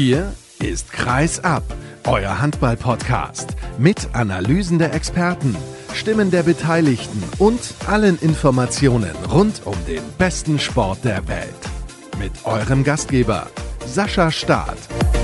Hier ist Kreis ab, euer Handball-Podcast mit Analysen der Experten, Stimmen der Beteiligten und allen Informationen rund um den besten Sport der Welt. Mit eurem Gastgeber Sascha Staat.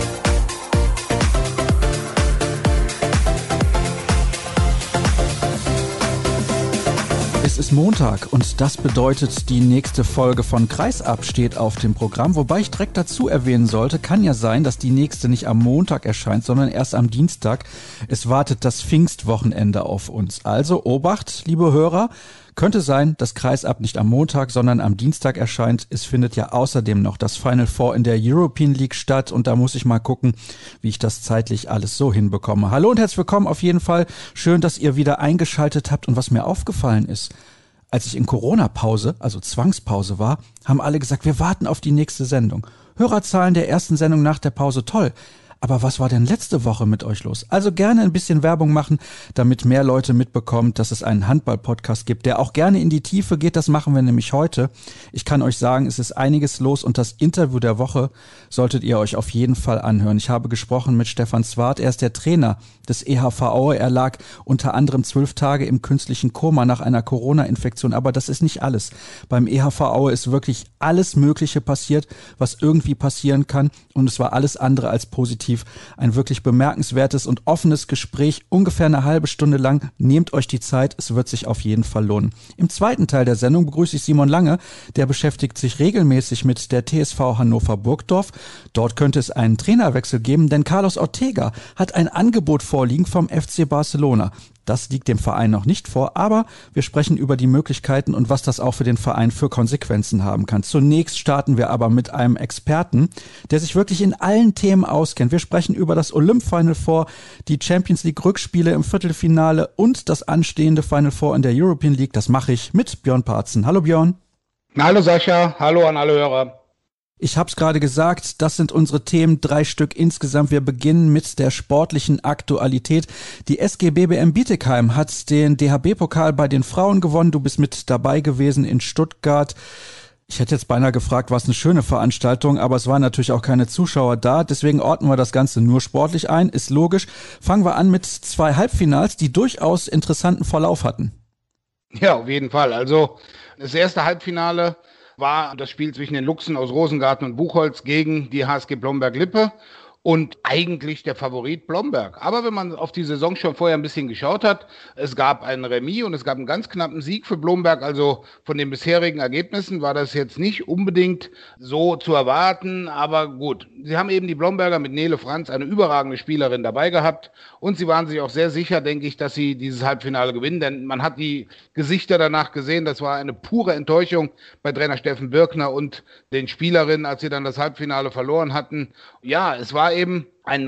Es ist Montag und das bedeutet, die nächste Folge von Kreis ab steht auf dem Programm. Wobei ich direkt dazu erwähnen sollte, kann ja sein, dass die nächste nicht am Montag erscheint, sondern erst am Dienstag. Es wartet das Pfingstwochenende auf uns. Also Obacht, liebe Hörer, könnte sein, dass Kreis ab nicht am Montag, sondern am Dienstag erscheint. Es findet ja außerdem noch das Final Four in der European League statt und da muss ich mal gucken, wie ich das zeitlich alles so hinbekomme. Hallo und herzlich willkommen auf jeden Fall. Schön, dass ihr wieder eingeschaltet habt und was mir aufgefallen ist, als ich in Corona-Pause, also Zwangspause war, haben alle gesagt, wir warten auf die nächste Sendung. Hörerzahlen der ersten Sendung nach der Pause, toll. Aber was war denn letzte Woche mit euch los? Also gerne ein bisschen Werbung machen, damit mehr Leute mitbekommen, dass es einen Handball-Podcast gibt, der auch gerne in die Tiefe geht. Das machen wir nämlich heute. Ich kann euch sagen, es ist einiges los und das Interview der Woche solltet ihr euch auf jeden Fall anhören. Ich habe gesprochen mit Stefan Zwart. Er ist der Trainer des EHV Aue. Er lag unter anderem 12 Tage im künstlichen Koma nach einer Corona-Infektion. Aber das ist nicht alles. Beim EHV Aue ist wirklich alles Mögliche passiert, was irgendwie passieren kann. Und es war alles andere als positiv. Ein wirklich bemerkenswertes und offenes Gespräch, ungefähr eine halbe Stunde lang. Nehmt euch die Zeit, es wird sich auf jeden Fall lohnen. Im zweiten Teil der Sendung begrüße ich Simon Lange, der beschäftigt sich regelmäßig mit der TSV Hannover Burgdorf. Dort könnte es einen Trainerwechsel geben, denn Carlos Ortega hat ein Angebot vorliegen vom FC Barcelona. Das liegt dem Verein noch nicht vor, aber wir sprechen über die Möglichkeiten und was das auch für den Verein für Konsequenzen haben kann. Zunächst starten wir aber mit einem Experten, der sich wirklich in allen Themen auskennt. Wir sprechen über das Final Four, die Champions League Rückspiele im Viertelfinale und das anstehende Final Four in der European League. Das mache ich mit Björn Parzen. Hallo Björn. Hallo Sascha, hallo an alle Hörer. Ich habe es gerade gesagt, das sind unsere Themen, 3 Stück insgesamt. Wir beginnen mit der sportlichen Aktualität. Die SG BBM Bietigheim hat den DHB-Pokal bei den Frauen gewonnen. Du bist mit dabei gewesen in Stuttgart. Ich hätte jetzt beinahe gefragt, war es eine schöne Veranstaltung, aber es waren natürlich auch keine Zuschauer da. Deswegen ordnen wir das Ganze nur sportlich ein, ist logisch. Fangen wir an mit 2 Halbfinals, die durchaus interessanten Verlauf hatten. Ja, auf jeden Fall. Also das erste Halbfinale war das Spiel zwischen den Luchsen aus Rosengarten und Buchholz gegen die HSG Blomberg-Lippe und eigentlich der Favorit Blomberg. Aber wenn man auf die Saison schon vorher ein bisschen geschaut hat, es gab einen Remis und es gab einen ganz knappen Sieg für Blomberg. Also von den bisherigen Ergebnissen war das jetzt nicht unbedingt so zu erwarten. Aber gut, sie haben eben die Blomberger mit Nele Franz, eine überragende Spielerin, dabei gehabt. Und sie waren sich auch sehr sicher, denke ich, dass sie dieses Halbfinale gewinnen. Denn man hat die Gesichter danach gesehen. Das war eine pure Enttäuschung bei Trainer Steffen Birkner und den Spielerinnen, als sie dann das Halbfinale verloren hatten. Ja, es war eben ein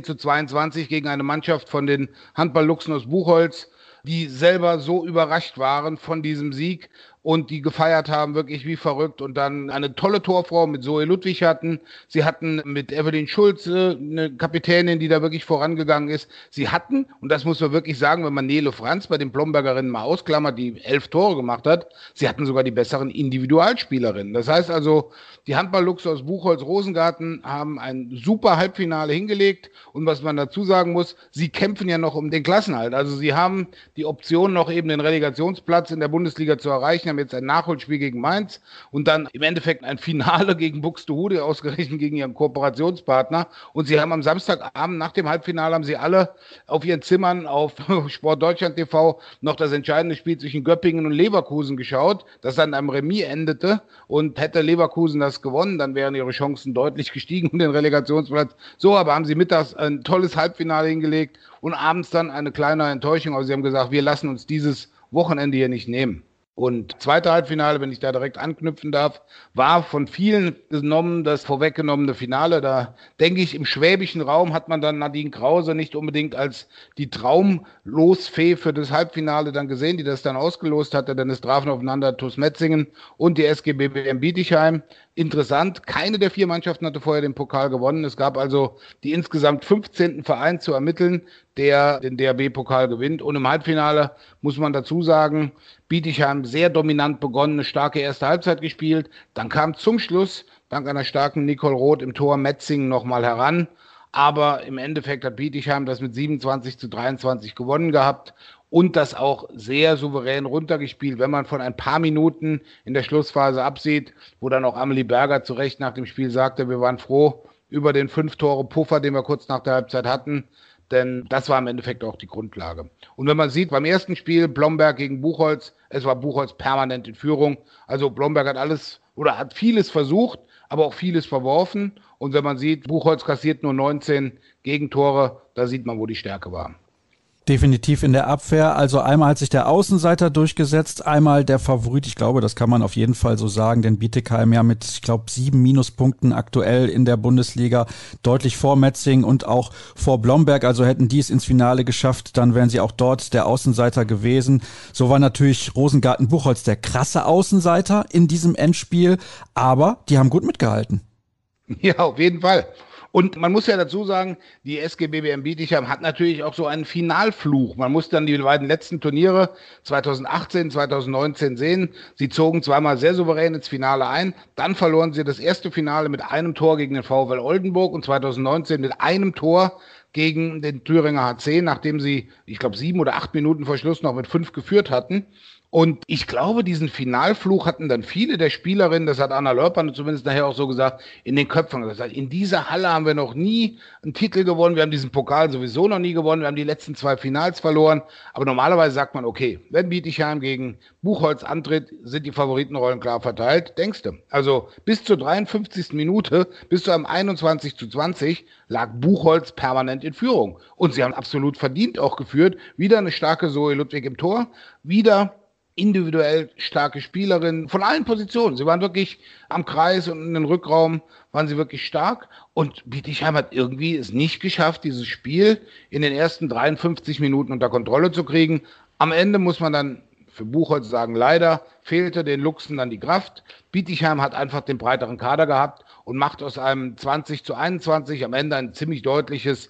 19:22 gegen eine Mannschaft von den Handball-Luchsen aus Buchholz, die selber so überrascht waren von diesem Sieg und die gefeiert haben, wirklich wie verrückt und dann eine tolle Torfrau mit Zoe Ludwig hatten. Sie hatten mit Evelyn Schulze eine Kapitänin, die da wirklich vorangegangen ist. Sie hatten, und das muss man wirklich sagen, wenn man Nele Franz bei den Blombergerinnen mal ausklammert, die 11 Tore gemacht hat, sie hatten sogar die besseren Individualspielerinnen. Das heißt also, die Handball-Luchse aus Buchholz-Rosengarten haben ein super Halbfinale hingelegt und was man dazu sagen muss, sie kämpfen ja noch um den Klassenerhalt. Also sie haben die Option, noch eben den Relegationsplatz in der Bundesliga zu erreichen, haben jetzt ein Nachholspiel gegen Mainz und dann im Endeffekt ein Finale gegen Buxtehude, ausgerechnet gegen ihren Kooperationspartner. Und sie haben am Samstagabend nach dem Halbfinale haben sie alle auf ihren Zimmern auf Sport Deutschland TV noch das entscheidende Spiel zwischen Göppingen und Leverkusen geschaut, das dann am Remis endete. Und hätte Leverkusen das gewonnen, dann wären ihre Chancen deutlich gestiegen um den Relegationsplatz. So, aber haben sie mittags ein tolles Halbfinale hingelegt und abends dann eine kleine Enttäuschung. Also sie haben gesagt, wir lassen uns dieses Wochenende hier nicht nehmen. Und zweite Halbfinale, wenn ich da direkt anknüpfen darf, war von vielen genommen das vorweggenommene Finale. Da denke ich, im schwäbischen Raum hat man dann Nadine Krause nicht unbedingt als die Traumlosfee für das Halbfinale dann gesehen, die das dann ausgelost hatte, denn es trafen aufeinander TuS Metzingen und die SG BBM Bietigheim. Interessant, keine der 4 Mannschaften hatte vorher den Pokal gewonnen. Es gab also die insgesamt 15. Verein zu ermitteln, der den DHB-Pokal gewinnt. Und im Halbfinale muss man dazu sagen, Bietigheim sehr dominant begonnen, eine starke erste Halbzeit gespielt. Dann kam zum Schluss dank einer starken Nicole Roth im Tor Metzing nochmal heran. Aber im Endeffekt hat Bietigheim das mit 27-23 gewonnen gehabt und das auch sehr souverän runtergespielt, wenn man von ein paar Minuten in der Schlussphase absieht, wo dann auch Amelie Berger zu Recht nach dem Spiel sagte, wir waren froh über den 5-Tore-Puffer, den wir kurz nach der Halbzeit hatten, denn das war im Endeffekt auch die Grundlage. Und wenn man sieht, beim ersten Spiel Blomberg gegen Buchholz, es war Buchholz permanent in Führung, also Blomberg hat vieles versucht, aber auch vieles verworfen. Und wenn man sieht, Buchholz kassiert nur 19 Gegentore, da sieht man, wo die Stärke war. Definitiv in der Abwehr. Also einmal hat sich der Außenseiter durchgesetzt, einmal der Favorit. Ich glaube, das kann man auf jeden Fall so sagen, denn Bietigheim ja mit, 7 Minuspunkten aktuell in der Bundesliga deutlich vor Metzing und auch vor Blomberg. Also hätten die es ins Finale geschafft, dann wären sie auch dort der Außenseiter gewesen. So war natürlich Rosengarten-Buchholz der krasse Außenseiter in diesem Endspiel, aber die haben gut mitgehalten. Ja, auf jeden Fall. Und man muss ja dazu sagen, die SG BBM Bietigheim hat natürlich auch so einen Finalfluch. Man muss dann die beiden letzten Turniere 2018, 2019 sehen. Sie zogen zweimal sehr souverän ins Finale ein. Dann verloren sie das erste Finale mit einem Tor gegen den VfL Oldenburg und 2019 mit einem Tor gegen den Thüringer HC, nachdem sie, 7 oder 8 Minuten vor Schluss noch mit 5 geführt hatten. Und ich glaube, diesen Finalfluch hatten dann viele der Spielerinnen, das hat Anna Lörper zumindest nachher auch so gesagt, in den Köpfen gesagt, in dieser Halle haben wir noch nie einen Titel gewonnen, wir haben diesen Pokal sowieso noch nie gewonnen, wir haben die letzten 2 Finals verloren. Aber normalerweise sagt man, okay, wenn Bietigheim gegen Buchholz antritt, sind die Favoritenrollen klar verteilt, denkst du. Also bis zur 53. Minute, bis zu einem 21-20 lag Buchholz permanent in Führung. Und sie haben absolut verdient auch geführt. Wieder eine starke Zoe Ludwig im Tor, wieder individuell starke Spielerinnen von allen Positionen. Sie waren wirklich am Kreis und in den Rückraum waren sie wirklich stark. Und Bietigheim hat irgendwie es nicht geschafft, dieses Spiel in den ersten 53 Minuten unter Kontrolle zu kriegen. Am Ende muss man dann für Buchholz sagen, leider fehlte den Luchsen dann die Kraft. Bietigheim hat einfach den breiteren Kader gehabt und macht aus einem 20-21 am Ende ein ziemlich deutliches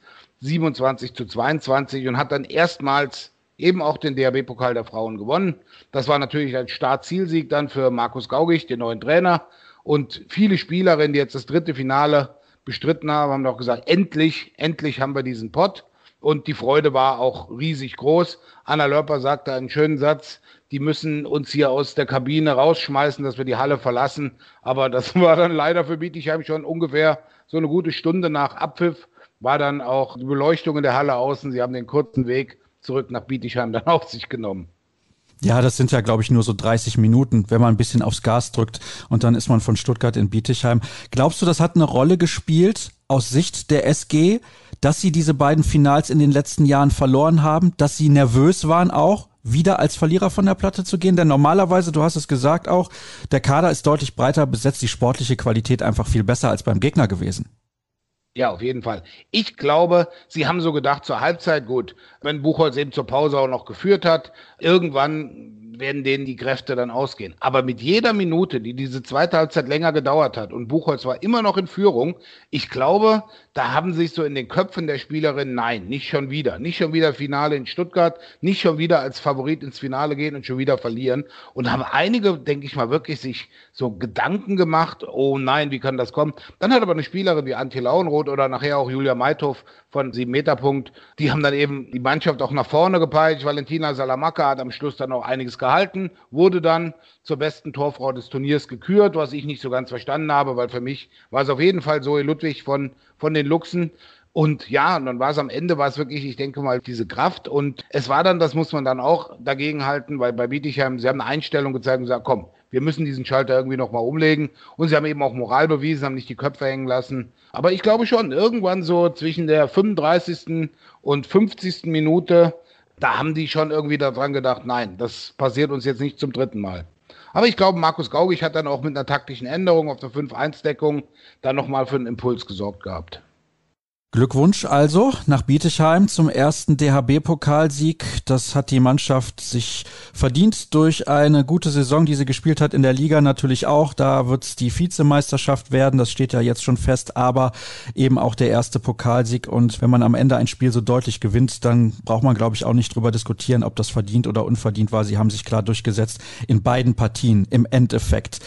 27-22 und hat dann erstmals eben auch den DHB-Pokal der Frauen gewonnen. Das war natürlich ein Start-Zielsieg dann für Markus Gaugicht, den neuen Trainer. Und viele Spielerinnen, die jetzt das 3. Finale bestritten haben auch gesagt, endlich haben wir diesen Pott. Und die Freude war auch riesig groß. Anna Lörper sagte einen schönen Satz, die müssen uns hier aus der Kabine rausschmeißen, dass wir die Halle verlassen. Aber das war dann leider für Bietigheim schon ungefähr so eine gute Stunde nach Abpfiff, war dann auch die Beleuchtung in der Halle außen. Sie haben den kurzen Weg zurück nach Bietigheim dann auf sich genommen. Ja, das sind ja, glaube ich, nur so 30 Minuten, wenn man ein bisschen aufs Gas drückt und dann ist man von Stuttgart in Bietigheim. Glaubst du, das hat eine Rolle gespielt aus Sicht der SG, dass sie diese beiden Finals in den letzten Jahren verloren haben, dass sie nervös waren auch, wieder als Verlierer von der Platte zu gehen? Denn normalerweise, du hast es gesagt auch, der Kader ist deutlich breiter besetzt, die sportliche Qualität einfach viel besser als beim Gegner gewesen. Ja, auf jeden Fall. Ich glaube, sie haben so gedacht, zur Halbzeit, gut, wenn Buchholz eben zur Pause auch noch geführt hat, irgendwann werden denen die Kräfte dann ausgehen. Aber mit jeder Minute, die diese zweite Halbzeit länger gedauert hat und Buchholz war immer noch in Führung, ich glaube, da haben sich so in den Köpfen der Spielerinnen, nein, nicht schon wieder Finale in Stuttgart, nicht schon wieder als Favorit ins Finale gehen und schon wieder verlieren. Und haben einige, denke ich mal, wirklich sich so Gedanken gemacht, oh nein, wie kann das kommen? Dann hat aber eine Spielerin wie Antje Lauenroth oder nachher auch Julia Meithof von 7-Meter-Punkt, die haben dann eben die Mannschaft auch nach vorne gepeitscht. Valentina Salamacca hat am Schluss dann auch einiges gehalten, wurde dann zur besten Torfrau des Turniers gekürt, was ich nicht so ganz verstanden habe, weil für mich war es auf jeden Fall Zoe Ludwig von den Luchsen. Und ja, und dann war es am Ende, wirklich, ich denke mal, diese Kraft. Und es war dann, das muss man dann auch dagegen halten, weil bei Bietigheim, sie haben eine Einstellung gezeigt und gesagt, komm, wir müssen diesen Schalter irgendwie nochmal umlegen. Und sie haben eben auch Moral bewiesen, haben nicht die Köpfe hängen lassen. Aber ich glaube schon, irgendwann so zwischen der 35. und 50. Minute, da haben die schon irgendwie daran gedacht, nein, das passiert uns jetzt nicht zum 3. Mal. Aber ich glaube, Markus Gaugicht hat dann auch mit einer taktischen Änderung auf der 5-1-Deckung dann nochmal für einen Impuls gesorgt gehabt. Glückwunsch also nach Bietigheim zum ersten DHB-Pokalsieg. Das hat die Mannschaft sich verdient durch eine gute Saison, die sie gespielt hat in der Liga natürlich auch. Da wird es die Vizemeisterschaft werden, das steht ja jetzt schon fest, aber eben auch der erste Pokalsieg. Und wenn man am Ende ein Spiel so deutlich gewinnt, dann braucht man, glaube ich, auch nicht drüber diskutieren, ob das verdient oder unverdient war. Sie haben sich klar durchgesetzt in beiden Partien im Endeffekt.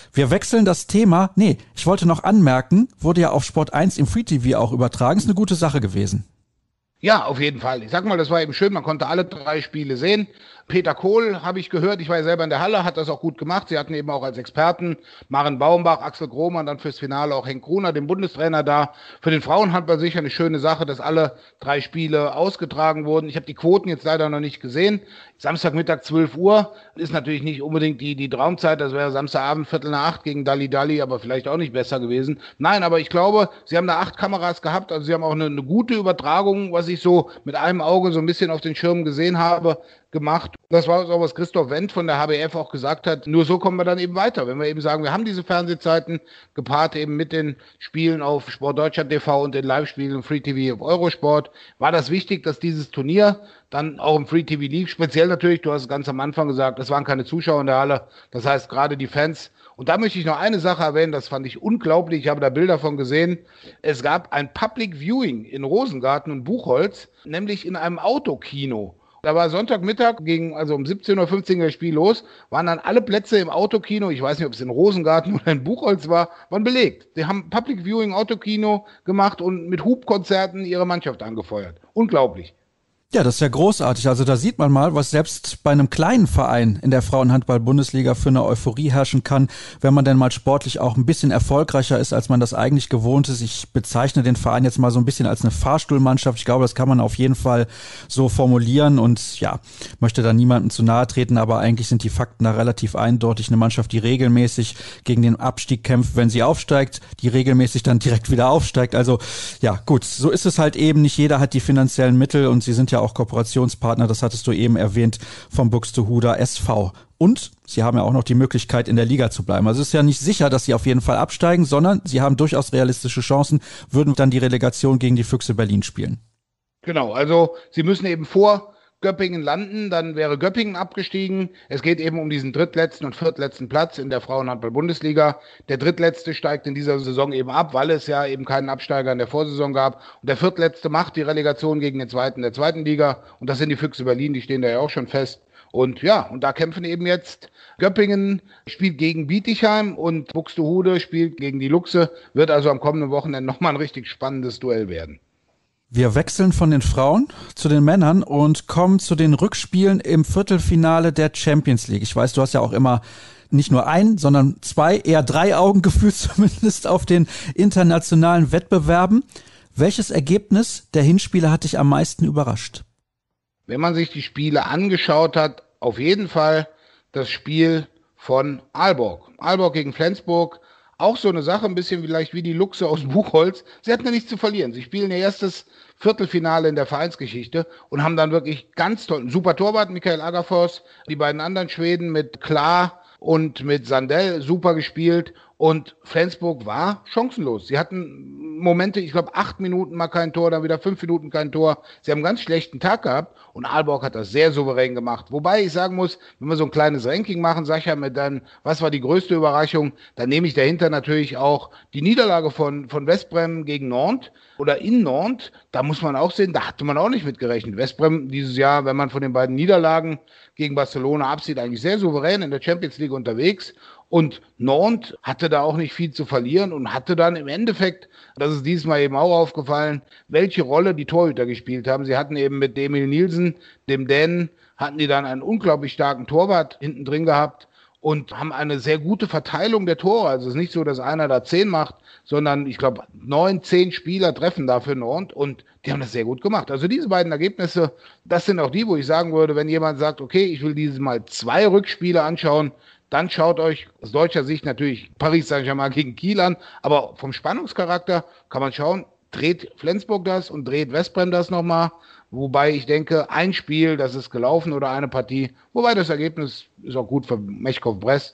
Wir wechseln das Thema. Nee, ich wollte noch anmerken, wurde ja auf Sport 1 im Free TV auch übertragen. Ist eine gute Sache gewesen. Ja, auf jeden Fall. Ich sag mal, das war eben schön, man konnte alle 3 Spiele sehen. Peter Kohl habe ich gehört, ich war ja selber in der Halle, hat das auch gut gemacht. Sie hatten eben auch als Experten Maren Baumbach, Axel Grohmann, dann fürs Finale auch Henk Gruner, den Bundestrainer da. Für den Frauenhandball sicher eine schöne Sache, dass alle 3 Spiele ausgetragen wurden. Ich habe die Quoten jetzt leider noch nicht gesehen. Samstagmittag 12 Uhr ist natürlich nicht unbedingt die Traumzeit, das wäre Samstagabend 7:45 gegen Dalli, aber vielleicht auch nicht besser gewesen. Nein, aber ich glaube, sie haben da 8 Kameras gehabt, also sie haben auch eine gute Übertragung, was ich so mit einem Auge so ein bisschen auf den Schirm gesehen habe, gemacht. Das war auch, was Christoph Wendt von der HBF auch gesagt hat. Nur so kommen wir dann eben weiter. Wenn wir eben sagen, wir haben diese Fernsehzeiten gepaart eben mit den Spielen auf Sportdeutschland TV und den Live-Spielen im Free TV auf Eurosport, war das wichtig, dass dieses Turnier dann auch im Free TV lief. Speziell natürlich, du hast es ganz am Anfang gesagt, es waren keine Zuschauer in der Halle. Das heißt, gerade die Fans. Und da möchte ich noch eine Sache erwähnen, das fand ich unglaublich. Ich habe da Bilder von gesehen. Es gab ein Public Viewing in Rosengarten und Buchholz, nämlich in einem Autokino. Da war Sonntagmittag, also um 17:15 Uhr das Spiel los, waren dann alle Plätze im Autokino, ich weiß nicht, ob es in Rosengarten oder in Buchholz war, waren belegt. Die haben Public Viewing Autokino gemacht und mit Hubkonzerten ihre Mannschaft angefeuert. Unglaublich. Ja, das ist ja großartig. Also da sieht man mal, was selbst bei einem kleinen Verein in der Frauenhandball-Bundesliga für eine Euphorie herrschen kann, wenn man denn mal sportlich auch ein bisschen erfolgreicher ist, als man das eigentlich gewohnt ist. Ich bezeichne den Verein jetzt mal so ein bisschen als eine Fahrstuhlmannschaft. Ich glaube, das kann man auf jeden Fall so formulieren und ja, möchte da niemandem zu nahe treten, aber eigentlich sind die Fakten da relativ eindeutig. Eine Mannschaft, die regelmäßig gegen den Abstieg kämpft, wenn sie aufsteigt, die regelmäßig dann direkt wieder aufsteigt. Also ja, gut, so ist es halt eben. Nicht jeder hat die finanziellen Mittel und sie sind ja auch Kooperationspartner, das hattest du eben erwähnt, vom Buxtehuder SV. Und sie haben ja auch noch die Möglichkeit, in der Liga zu bleiben. Also es ist ja nicht sicher, dass sie auf jeden Fall absteigen, sondern sie haben durchaus realistische Chancen, würden dann die Relegation gegen die Füchse Berlin spielen. Genau, also sie müssen eben vor Göppingen landen, dann wäre Göppingen abgestiegen. Es geht eben um diesen drittletzten und viertletzten Platz in der Frauenhandball-Bundesliga. Der drittletzte steigt in dieser Saison eben ab, weil es ja eben keinen Absteiger in der Vorsaison gab. Und der viertletzte macht die Relegation gegen den zweiten der zweiten Liga. Und das sind die Füchse Berlin, die stehen da ja auch schon fest. Und ja, und da kämpfen eben jetzt Göppingen, spielt gegen Bietigheim und Buxtehude spielt gegen die Luchse. Wird also am kommenden Wochenende nochmal ein richtig spannendes Duell werden. Wir wechseln von den Frauen zu den Männern und kommen zu den Rückspielen im Viertelfinale der Champions League. Ich weiß, du hast ja auch immer nicht nur 1, sondern 2, eher 3 Augen gefühlt zumindest auf den internationalen Wettbewerben. Welches Ergebnis der Hinspiele hat dich am meisten überrascht? Wenn man sich die Spiele angeschaut hat, auf jeden Fall das Spiel von Aalborg. Aalborg gegen Flensburg. Auch so eine Sache, ein bisschen vielleicht wie die Luchse aus Buchholz. Sie hatten ja nichts zu verlieren. Sie spielen ihr erstes Viertelfinale in der Vereinsgeschichte und haben dann wirklich ganz toll, ein super Torwart, Michael Agafors, die beiden anderen Schweden mit Klar und mit Sandell super gespielt und Flensburg war chancenlos. Sie hatten Momente, ich glaube 8 Minuten mal kein Tor, dann wieder 5 Minuten kein Tor. Sie haben einen ganz schlechten Tag gehabt und Aalborg hat das sehr souverän gemacht. Wobei ich sagen muss, wenn wir so ein kleines Ranking machen, Sascha, mit dann, was war die größte Überraschung, dann nehme ich dahinter natürlich auch die Niederlage von Westbrem gegen Nantes oder in Nantes. Da muss man auch sehen, da hatte man auch nicht mit gerechnet. Westbrem dieses Jahr, wenn man von den beiden Niederlagen gegen Barcelona absieht, eigentlich sehr souverän in der Champions League unterwegs. Und Nantes hatte da auch nicht viel zu verlieren und hatte dann im Endeffekt, das ist diesmal eben auch aufgefallen, welche Rolle die Torhüter gespielt haben. Sie hatten eben mit Emil Nielsen, dem Dänen, hatten die dann einen unglaublich starken Torwart hinten drin gehabt und haben eine sehr gute Verteilung der Tore. Also es ist nicht so, dass einer da 10 macht, sondern ich glaube 9, 10 Spieler treffen dafür Nantes und die haben das sehr gut gemacht. Also diese beiden Ergebnisse, das sind auch die, wo ich sagen würde, wenn jemand sagt, okay, ich will dieses Mal 2 Rückspiele anschauen, dann schaut euch aus deutscher Sicht natürlich Paris Saint-Germain gegen Kiel an, aber vom Spannungscharakter kann man schauen, dreht Flensburg das und dreht Westbrem das nochmal, wobei ich denke, ein Spiel, das ist gelaufen oder eine Partie, wobei das Ergebnis ist auch gut für Meshkov Brest,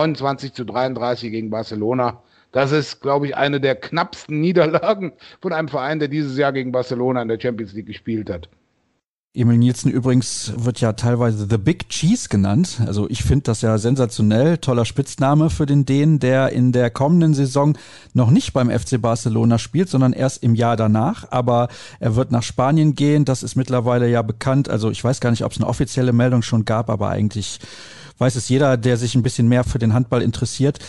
29:33 gegen Barcelona. Das ist, glaube ich, eine der knappsten Niederlagen von einem Verein, der dieses Jahr gegen Barcelona in der Champions League gespielt hat. Emil Nielsen übrigens wird ja teilweise The Big Cheese genannt. Also ich finde das ja sensationell. Toller Spitzname für den Dänen, der in der kommenden Saison noch nicht beim FC Barcelona spielt, sondern erst im Jahr danach. Aber er wird nach Spanien gehen. Das ist mittlerweile ja bekannt. Also ich weiß gar nicht, ob es eine offizielle Meldung schon gab, aber eigentlich weiß es jeder, der sich ein bisschen mehr für den Handball interessiert.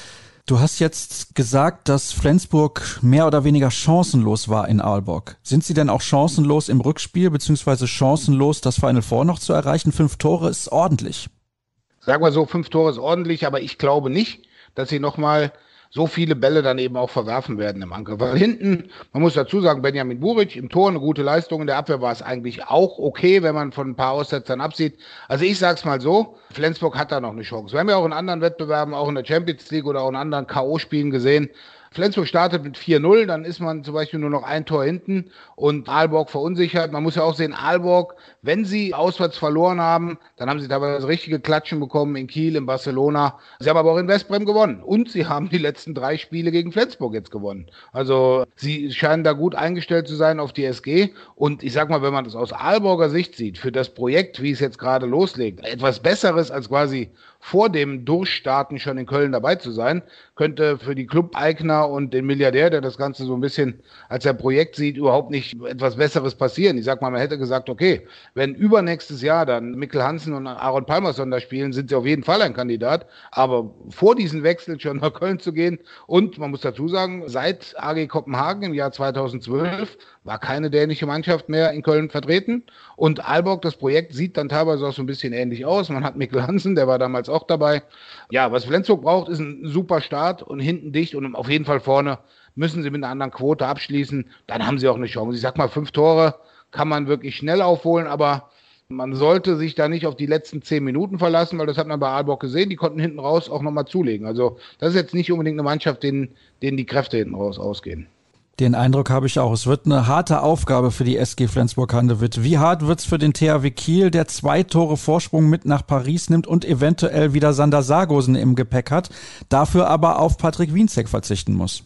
Du hast jetzt gesagt, dass Flensburg mehr oder weniger chancenlos war in Aalborg. Sind sie denn auch chancenlos im Rückspiel, beziehungsweise chancenlos, das Final Four noch zu erreichen? 5 Tore ist ordentlich. Sagen wir so, 5 Tore ist ordentlich, aber ich glaube nicht, dass sie nochmal so viele Bälle dann eben auch verwerfen werden im Angriff. Weil hinten, man muss dazu sagen, Benjamin Buric im Tor eine gute Leistung, in der Abwehr war es eigentlich auch okay, wenn man von ein paar Aussetzern absieht. Also ich sag's mal so, Flensburg hat da noch eine Chance. Wir haben ja auch in anderen Wettbewerben, auch in der Champions League oder auch in anderen K.O.-Spielen gesehen, Flensburg startet mit 4-0, dann ist man zum Beispiel nur noch ein Tor hinten und Aalborg verunsichert. Man muss ja auch sehen, Aalborg, wenn sie auswärts verloren haben, dann haben sie teilweise richtige Klatschen bekommen in Kiel, in Barcelona. Sie haben aber auch in Westbrem gewonnen und sie haben die letzten 3 Spiele gegen Flensburg jetzt gewonnen. Also sie scheinen da gut eingestellt zu sein auf die SG und ich sag mal, wenn man das aus Aalborger Sicht sieht, für das Projekt, wie es jetzt gerade loslegt, etwas Besseres als quasi vor dem Durchstarten schon in Köln dabei zu sein, könnte für die Club-Eigner und den Milliardär, der das Ganze so ein bisschen als ein Projekt sieht, überhaupt nicht etwas Besseres passieren. Ich sag mal, man hätte gesagt, okay, wenn übernächstes Jahr dann Mikkel Hansen und Aaron Palmerson da spielen, sind sie auf jeden Fall ein Kandidat. Aber vor diesen Wechsel schon nach Köln zu gehen und man muss dazu sagen, seit AG Kopenhagen im Jahr 2012 war keine dänische Mannschaft mehr in Köln vertreten. Und Aalborg, das Projekt, sieht dann teilweise auch so ein bisschen ähnlich aus. Man hat Mikkel Hansen, der war damals auch dabei. Ja, was Flensburg braucht, ist ein super Start und hinten dicht und auf jeden Fall vorne müssen sie mit einer anderen Quote abschließen. Dann haben sie auch eine Chance. Ich sag mal, 5 Tore kann man wirklich schnell aufholen, aber man sollte sich da nicht auf die letzten 10 Minuten verlassen, weil das hat man bei Aalborg gesehen. Die konnten hinten raus auch nochmal zulegen. Also das ist jetzt nicht unbedingt eine Mannschaft, denen die Kräfte hinten raus ausgehen. Den Eindruck habe ich auch. Es wird eine harte Aufgabe für die SG Flensburg-Handewitt. Wie hart wird's für den THW Kiel, der 2 Tore Vorsprung mit nach Paris nimmt und eventuell wieder Sander Sargosen im Gepäck hat, dafür aber auf Patrick Wienzek verzichten muss?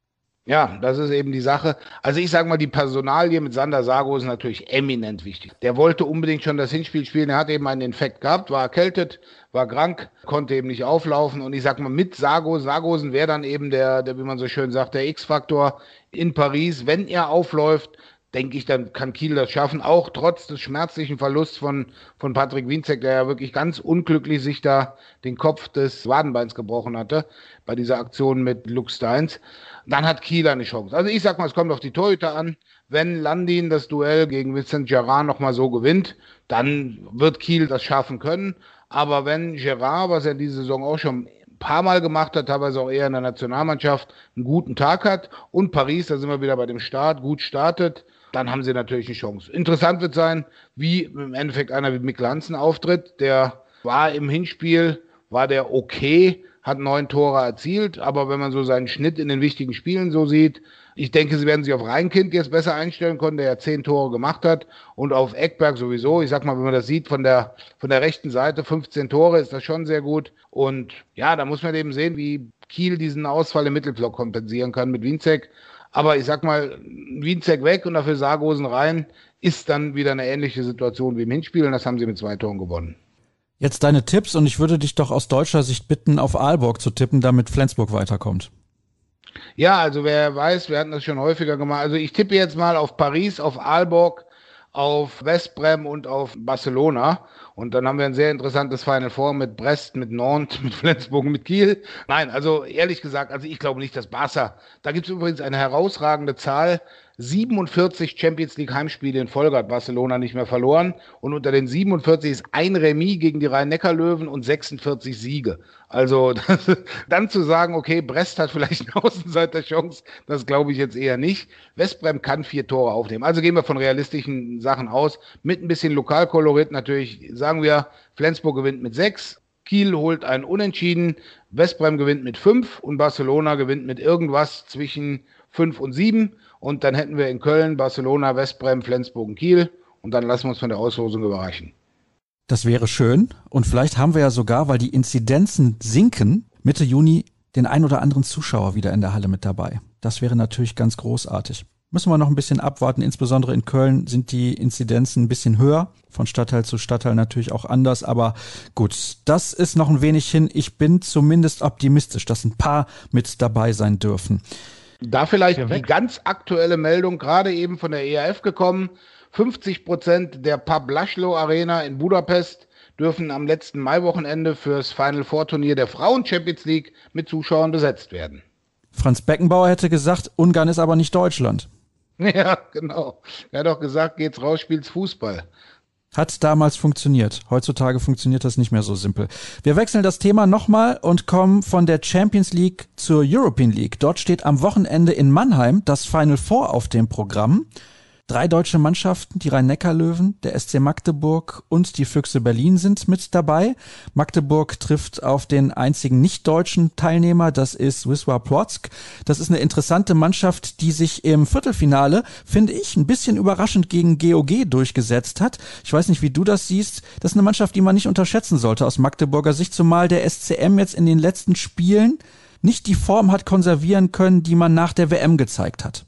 Ja, das ist eben die Sache. Also ich sage mal, die Personalie mit Sander Sargosen natürlich eminent wichtig. Der wollte unbedingt schon das Hinspiel spielen. Er hat eben einen Infekt gehabt, war erkältet, war krank, konnte eben nicht auflaufen. Und ich sag mal, mit Sargosen wäre dann eben der, wie man so schön sagt, der X-Faktor in Paris. Wenn er aufläuft, denke ich, dann kann Kiel das schaffen, auch trotz des schmerzlichen Verlusts von Patrick Wienzek, der ja wirklich ganz unglücklich sich da den Kopf des Wadenbeins gebrochen hatte bei dieser Aktion mit Luke Steins. Dann hat Kiel eine Chance. Also ich sag mal, es kommt auf die Torhüter an. Wenn Landin das Duell gegen Vincent Gerard nochmal so gewinnt, dann wird Kiel das schaffen können. Aber wenn Gerard, was er diese Saison auch schon ein paar Mal gemacht hat, teilweise auch eher in der Nationalmannschaft, einen guten Tag hat und Paris, da sind wir wieder bei dem Start, gut startet, dann haben sie natürlich eine Chance. Interessant wird sein, wie im Endeffekt einer wie Mikkel Hansen auftritt. Der war im Hinspiel, war der okay, hat 9 Tore erzielt, aber wenn man so seinen Schnitt in den wichtigen Spielen so sieht, ich denke, sie werden sich auf Reinkind jetzt besser einstellen können, der ja 10 Tore gemacht hat und auf Ekberg sowieso. Ich sag mal, wenn man das sieht von der rechten Seite, 15 Tore ist das schon sehr gut und ja, da muss man eben sehen, wie Kiel diesen Ausfall im Mittelblock kompensieren kann mit Wienzek. Aber ich sag mal, Wienzek weg und dafür Sargosen rein, ist dann wieder eine ähnliche Situation wie im Hinspiel und das haben sie mit 2 Toren gewonnen. Jetzt deine Tipps und ich würde dich doch aus deutscher Sicht bitten, auf Aalborg zu tippen, damit Flensburg weiterkommt. Ja, also wer weiß, wir hatten das schon häufiger gemacht. Also ich tippe jetzt mal auf Paris, auf Aalborg, auf Westbrem und auf Barcelona. Und dann haben wir ein sehr interessantes Final Four mit Brest, mit Nantes, mit Flensburg, mit Kiel. Nein, also ehrlich gesagt, also ich glaube nicht, dass Barca, da gibt es übrigens eine herausragende Zahl, 47 Champions League Heimspiele in Folge hat Barcelona nicht mehr verloren und unter den 47 ist ein Remis gegen die Rhein-Neckar-Löwen und 46 Siege. Also dann zu sagen, okay, Brest hat vielleicht eine Außenseiterchance, das glaube ich jetzt eher nicht. Westbrem kann 4 Tore aufnehmen. Also gehen wir von realistischen Sachen aus. Mit ein bisschen Lokalkolorit natürlich sagen wir, Flensburg gewinnt mit 6, Kiel holt einen Unentschieden, Westbrem gewinnt mit 5 und Barcelona gewinnt mit irgendwas zwischen 5 und 7. Und dann hätten wir in Köln, Barcelona, Westbrem, Flensburg und Kiel. Und dann lassen wir uns von der Auslosung überraschen. Das wäre schön. Und vielleicht haben wir ja sogar, weil die Inzidenzen sinken, Mitte Juni den ein oder anderen Zuschauer wieder in der Halle mit dabei. Das wäre natürlich ganz großartig. Müssen wir noch ein bisschen abwarten. Insbesondere in Köln sind die Inzidenzen ein bisschen höher. Von Stadtteil zu Stadtteil natürlich auch anders. Aber gut, das ist noch ein wenig hin. Ich bin zumindest optimistisch, dass ein paar mit dabei sein dürfen. Da vielleicht die ganz aktuelle Meldung, gerade eben von der ERF gekommen, 50% der Pablaschlo Arena in Budapest dürfen am letzten Maiwochenende fürs Final Four Turnier der Frauen Champions League mit Zuschauern besetzt werden. Franz Beckenbauer hätte gesagt, Ungarn ist aber nicht Deutschland. Ja, genau. Er hat doch gesagt, geht's raus, spielt's Fußball. Hat damals funktioniert. Heutzutage funktioniert das nicht mehr so simpel. Wir wechseln das Thema nochmal und kommen von der Champions League zur European League. Dort steht am Wochenende in Mannheim das Final Four auf dem Programm. 3 deutsche Mannschaften, die Rhein-Neckar-Löwen, der SC Magdeburg und die Füchse Berlin sind mit dabei. Magdeburg trifft auf den einzigen nicht-deutschen Teilnehmer, das ist Wisła Płock. Das ist eine interessante Mannschaft, die sich im Viertelfinale, finde ich, ein bisschen überraschend gegen GOG durchgesetzt hat. Ich weiß nicht, wie du das siehst. Das ist eine Mannschaft, die man nicht unterschätzen sollte aus Magdeburger Sicht, zumal der SCM jetzt in den letzten Spielen nicht die Form hat konservieren können, die man nach der WM gezeigt hat.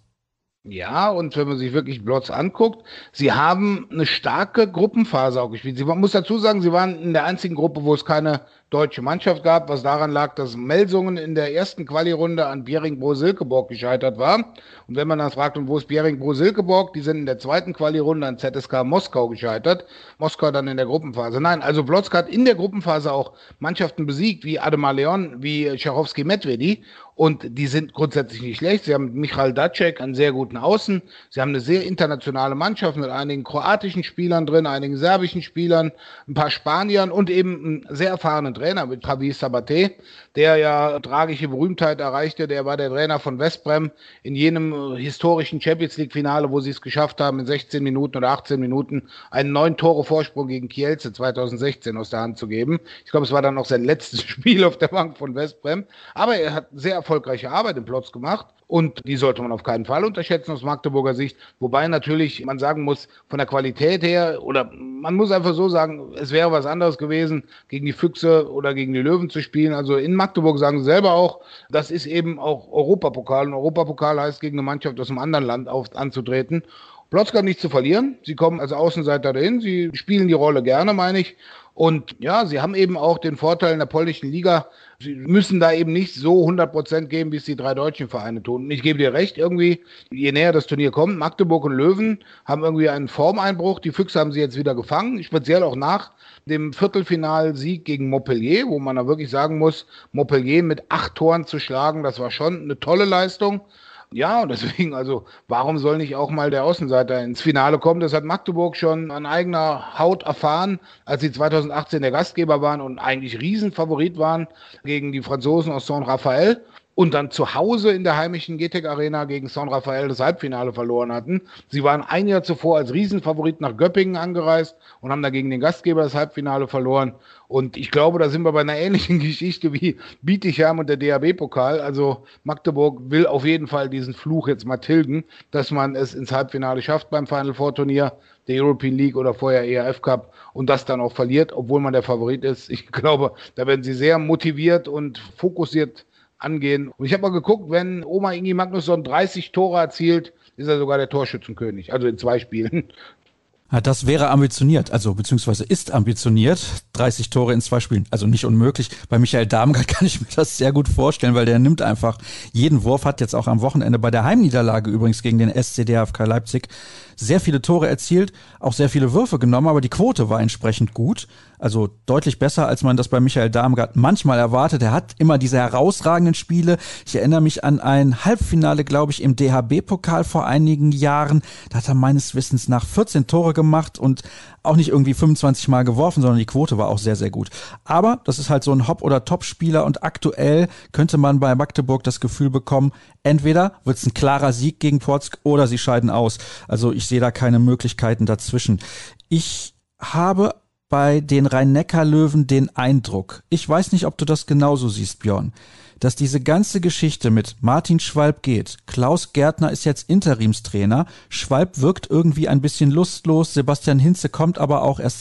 Ja, und wenn man sich wirklich Płock anguckt, sie haben eine starke Gruppenphase auch gespielt. Man muss dazu sagen, sie waren in der einzigen Gruppe, wo es keine deutsche Mannschaft gab, was daran lag, dass Melsungen in der ersten Quali-Runde an Bjerringbro-Silkeborg gescheitert war. Und wenn man dann fragt, und wo ist Bjerringbro-Silkeborg, die sind in der zweiten Quali-Runde an ZSK Moskau gescheitert. Moskau dann in der Gruppenphase. Nein, also Płock hat in der Gruppenphase auch Mannschaften besiegt, wie Ademar Leon, wie Čechovský Medvedi. Und die sind grundsätzlich nicht schlecht. Sie haben Michal Dacek, einen sehr guten Außen. Sie haben eine sehr internationale Mannschaft mit einigen kroatischen Spielern drin, einigen serbischen Spielern, ein paar Spaniern und eben einen sehr erfahrenen Trainer mit Javier Sabaté, der ja tragische Berühmtheit erreichte. Der war der Trainer von Westbrem in jenem historischen Champions League Finale, wo sie es geschafft haben, in 16 Minuten oder 18 Minuten einen 9 Tore Vorsprung gegen Kielce 2016 aus der Hand zu geben. Ich glaube, es war dann noch sein letztes Spiel auf der Bank von Westbrem. Aber er hat sehr erfolgreiche Arbeit im Płock gemacht und die sollte man auf keinen Fall unterschätzen aus Magdeburger Sicht. Wobei natürlich man sagen muss, von der Qualität her, oder man muss einfach so sagen, es wäre was anderes gewesen, gegen die Füchse oder gegen die Löwen zu spielen. Also in Magdeburg sagen sie selber auch, das ist eben auch Europapokal. Und Europapokal heißt, gegen eine Mannschaft aus einem anderen Land anzutreten. Płock hat nichts zu verlieren. Sie kommen als Außenseiter dahin. Sie spielen die Rolle gerne, meine ich. Und ja, sie haben eben auch den Vorteil in der polnischen Liga, sie müssen da eben nicht so 100% geben, wie es die 3 deutschen Vereine tun. Und ich gebe dir recht, irgendwie, je näher das Turnier kommt, Magdeburg und Löwen haben irgendwie einen Formeinbruch. Die Füchse haben sie jetzt wieder gefangen, speziell auch nach dem Viertelfinalsieg gegen Montpellier, wo man da wirklich sagen muss, Montpellier mit 8 Toren zu schlagen, das war schon eine tolle Leistung. Ja, und deswegen, also, warum soll nicht auch mal der Außenseiter ins Finale kommen? Das hat Magdeburg schon an eigener Haut erfahren, als sie 2018 der Gastgeber waren und eigentlich Riesenfavorit waren gegen die Franzosen aus Saint-Raphael und dann zu Hause in der heimischen GTEC Arena gegen Saint-Raphael das Halbfinale verloren hatten. Sie waren ein Jahr zuvor als Riesenfavorit nach Göppingen angereist und haben dagegen den Gastgeber das Halbfinale verloren. Und ich glaube, da sind wir bei einer ähnlichen Geschichte wie Bietigheim und der DHB-Pokal. Also Magdeburg will auf jeden Fall diesen Fluch jetzt mal tilgen, dass man es ins Halbfinale schafft beim Final Four Turnier der European League oder vorher ERF Cup und das dann auch verliert, obwohl man der Favorit ist. Ich glaube, da werden sie sehr motiviert und fokussiert angehen. Und ich habe mal geguckt, wenn Oma Ingi Magnusson 30 Tore erzielt, ist er sogar der Torschützenkönig, also in 2 Spielen. Ja, das wäre ambitioniert, also beziehungsweise ist ambitioniert. 30 Tore in 2 Spielen, also nicht unmöglich. Bei Michael Damgard kann ich mir das sehr gut vorstellen, weil der nimmt einfach jeden Wurf, hat jetzt auch am Wochenende bei der Heimniederlage übrigens gegen den SC DHFK Leipzig sehr viele Tore erzielt, auch sehr viele Würfe genommen, aber die Quote war entsprechend gut. Also deutlich besser, als man das bei Michael Damgard manchmal erwartet. Er hat immer diese herausragenden Spiele. Ich erinnere mich an ein Halbfinale, glaube ich, im DHB-Pokal vor einigen Jahren. Da hat er meines Wissens nach 14 Tore gemacht und auch nicht irgendwie 25 Mal geworfen, sondern die Quote war auch sehr, sehr gut. Aber das ist halt so ein Hop- oder Top-Spieler und aktuell könnte man bei Magdeburg das Gefühl bekommen, entweder wird es ein klarer Sieg gegen Płock oder sie scheiden aus. Also ich sehe da keine Möglichkeiten dazwischen. Ich habe bei den Rhein-Neckar-Löwen den Eindruck, ich weiß nicht, ob du das genauso siehst, Björn, dass diese ganze Geschichte mit Martin Schwalb geht. Klaus Gärtner ist jetzt Interimstrainer. Schwalb wirkt irgendwie ein bisschen lustlos. Sebastian Hinze kommt aber auch erst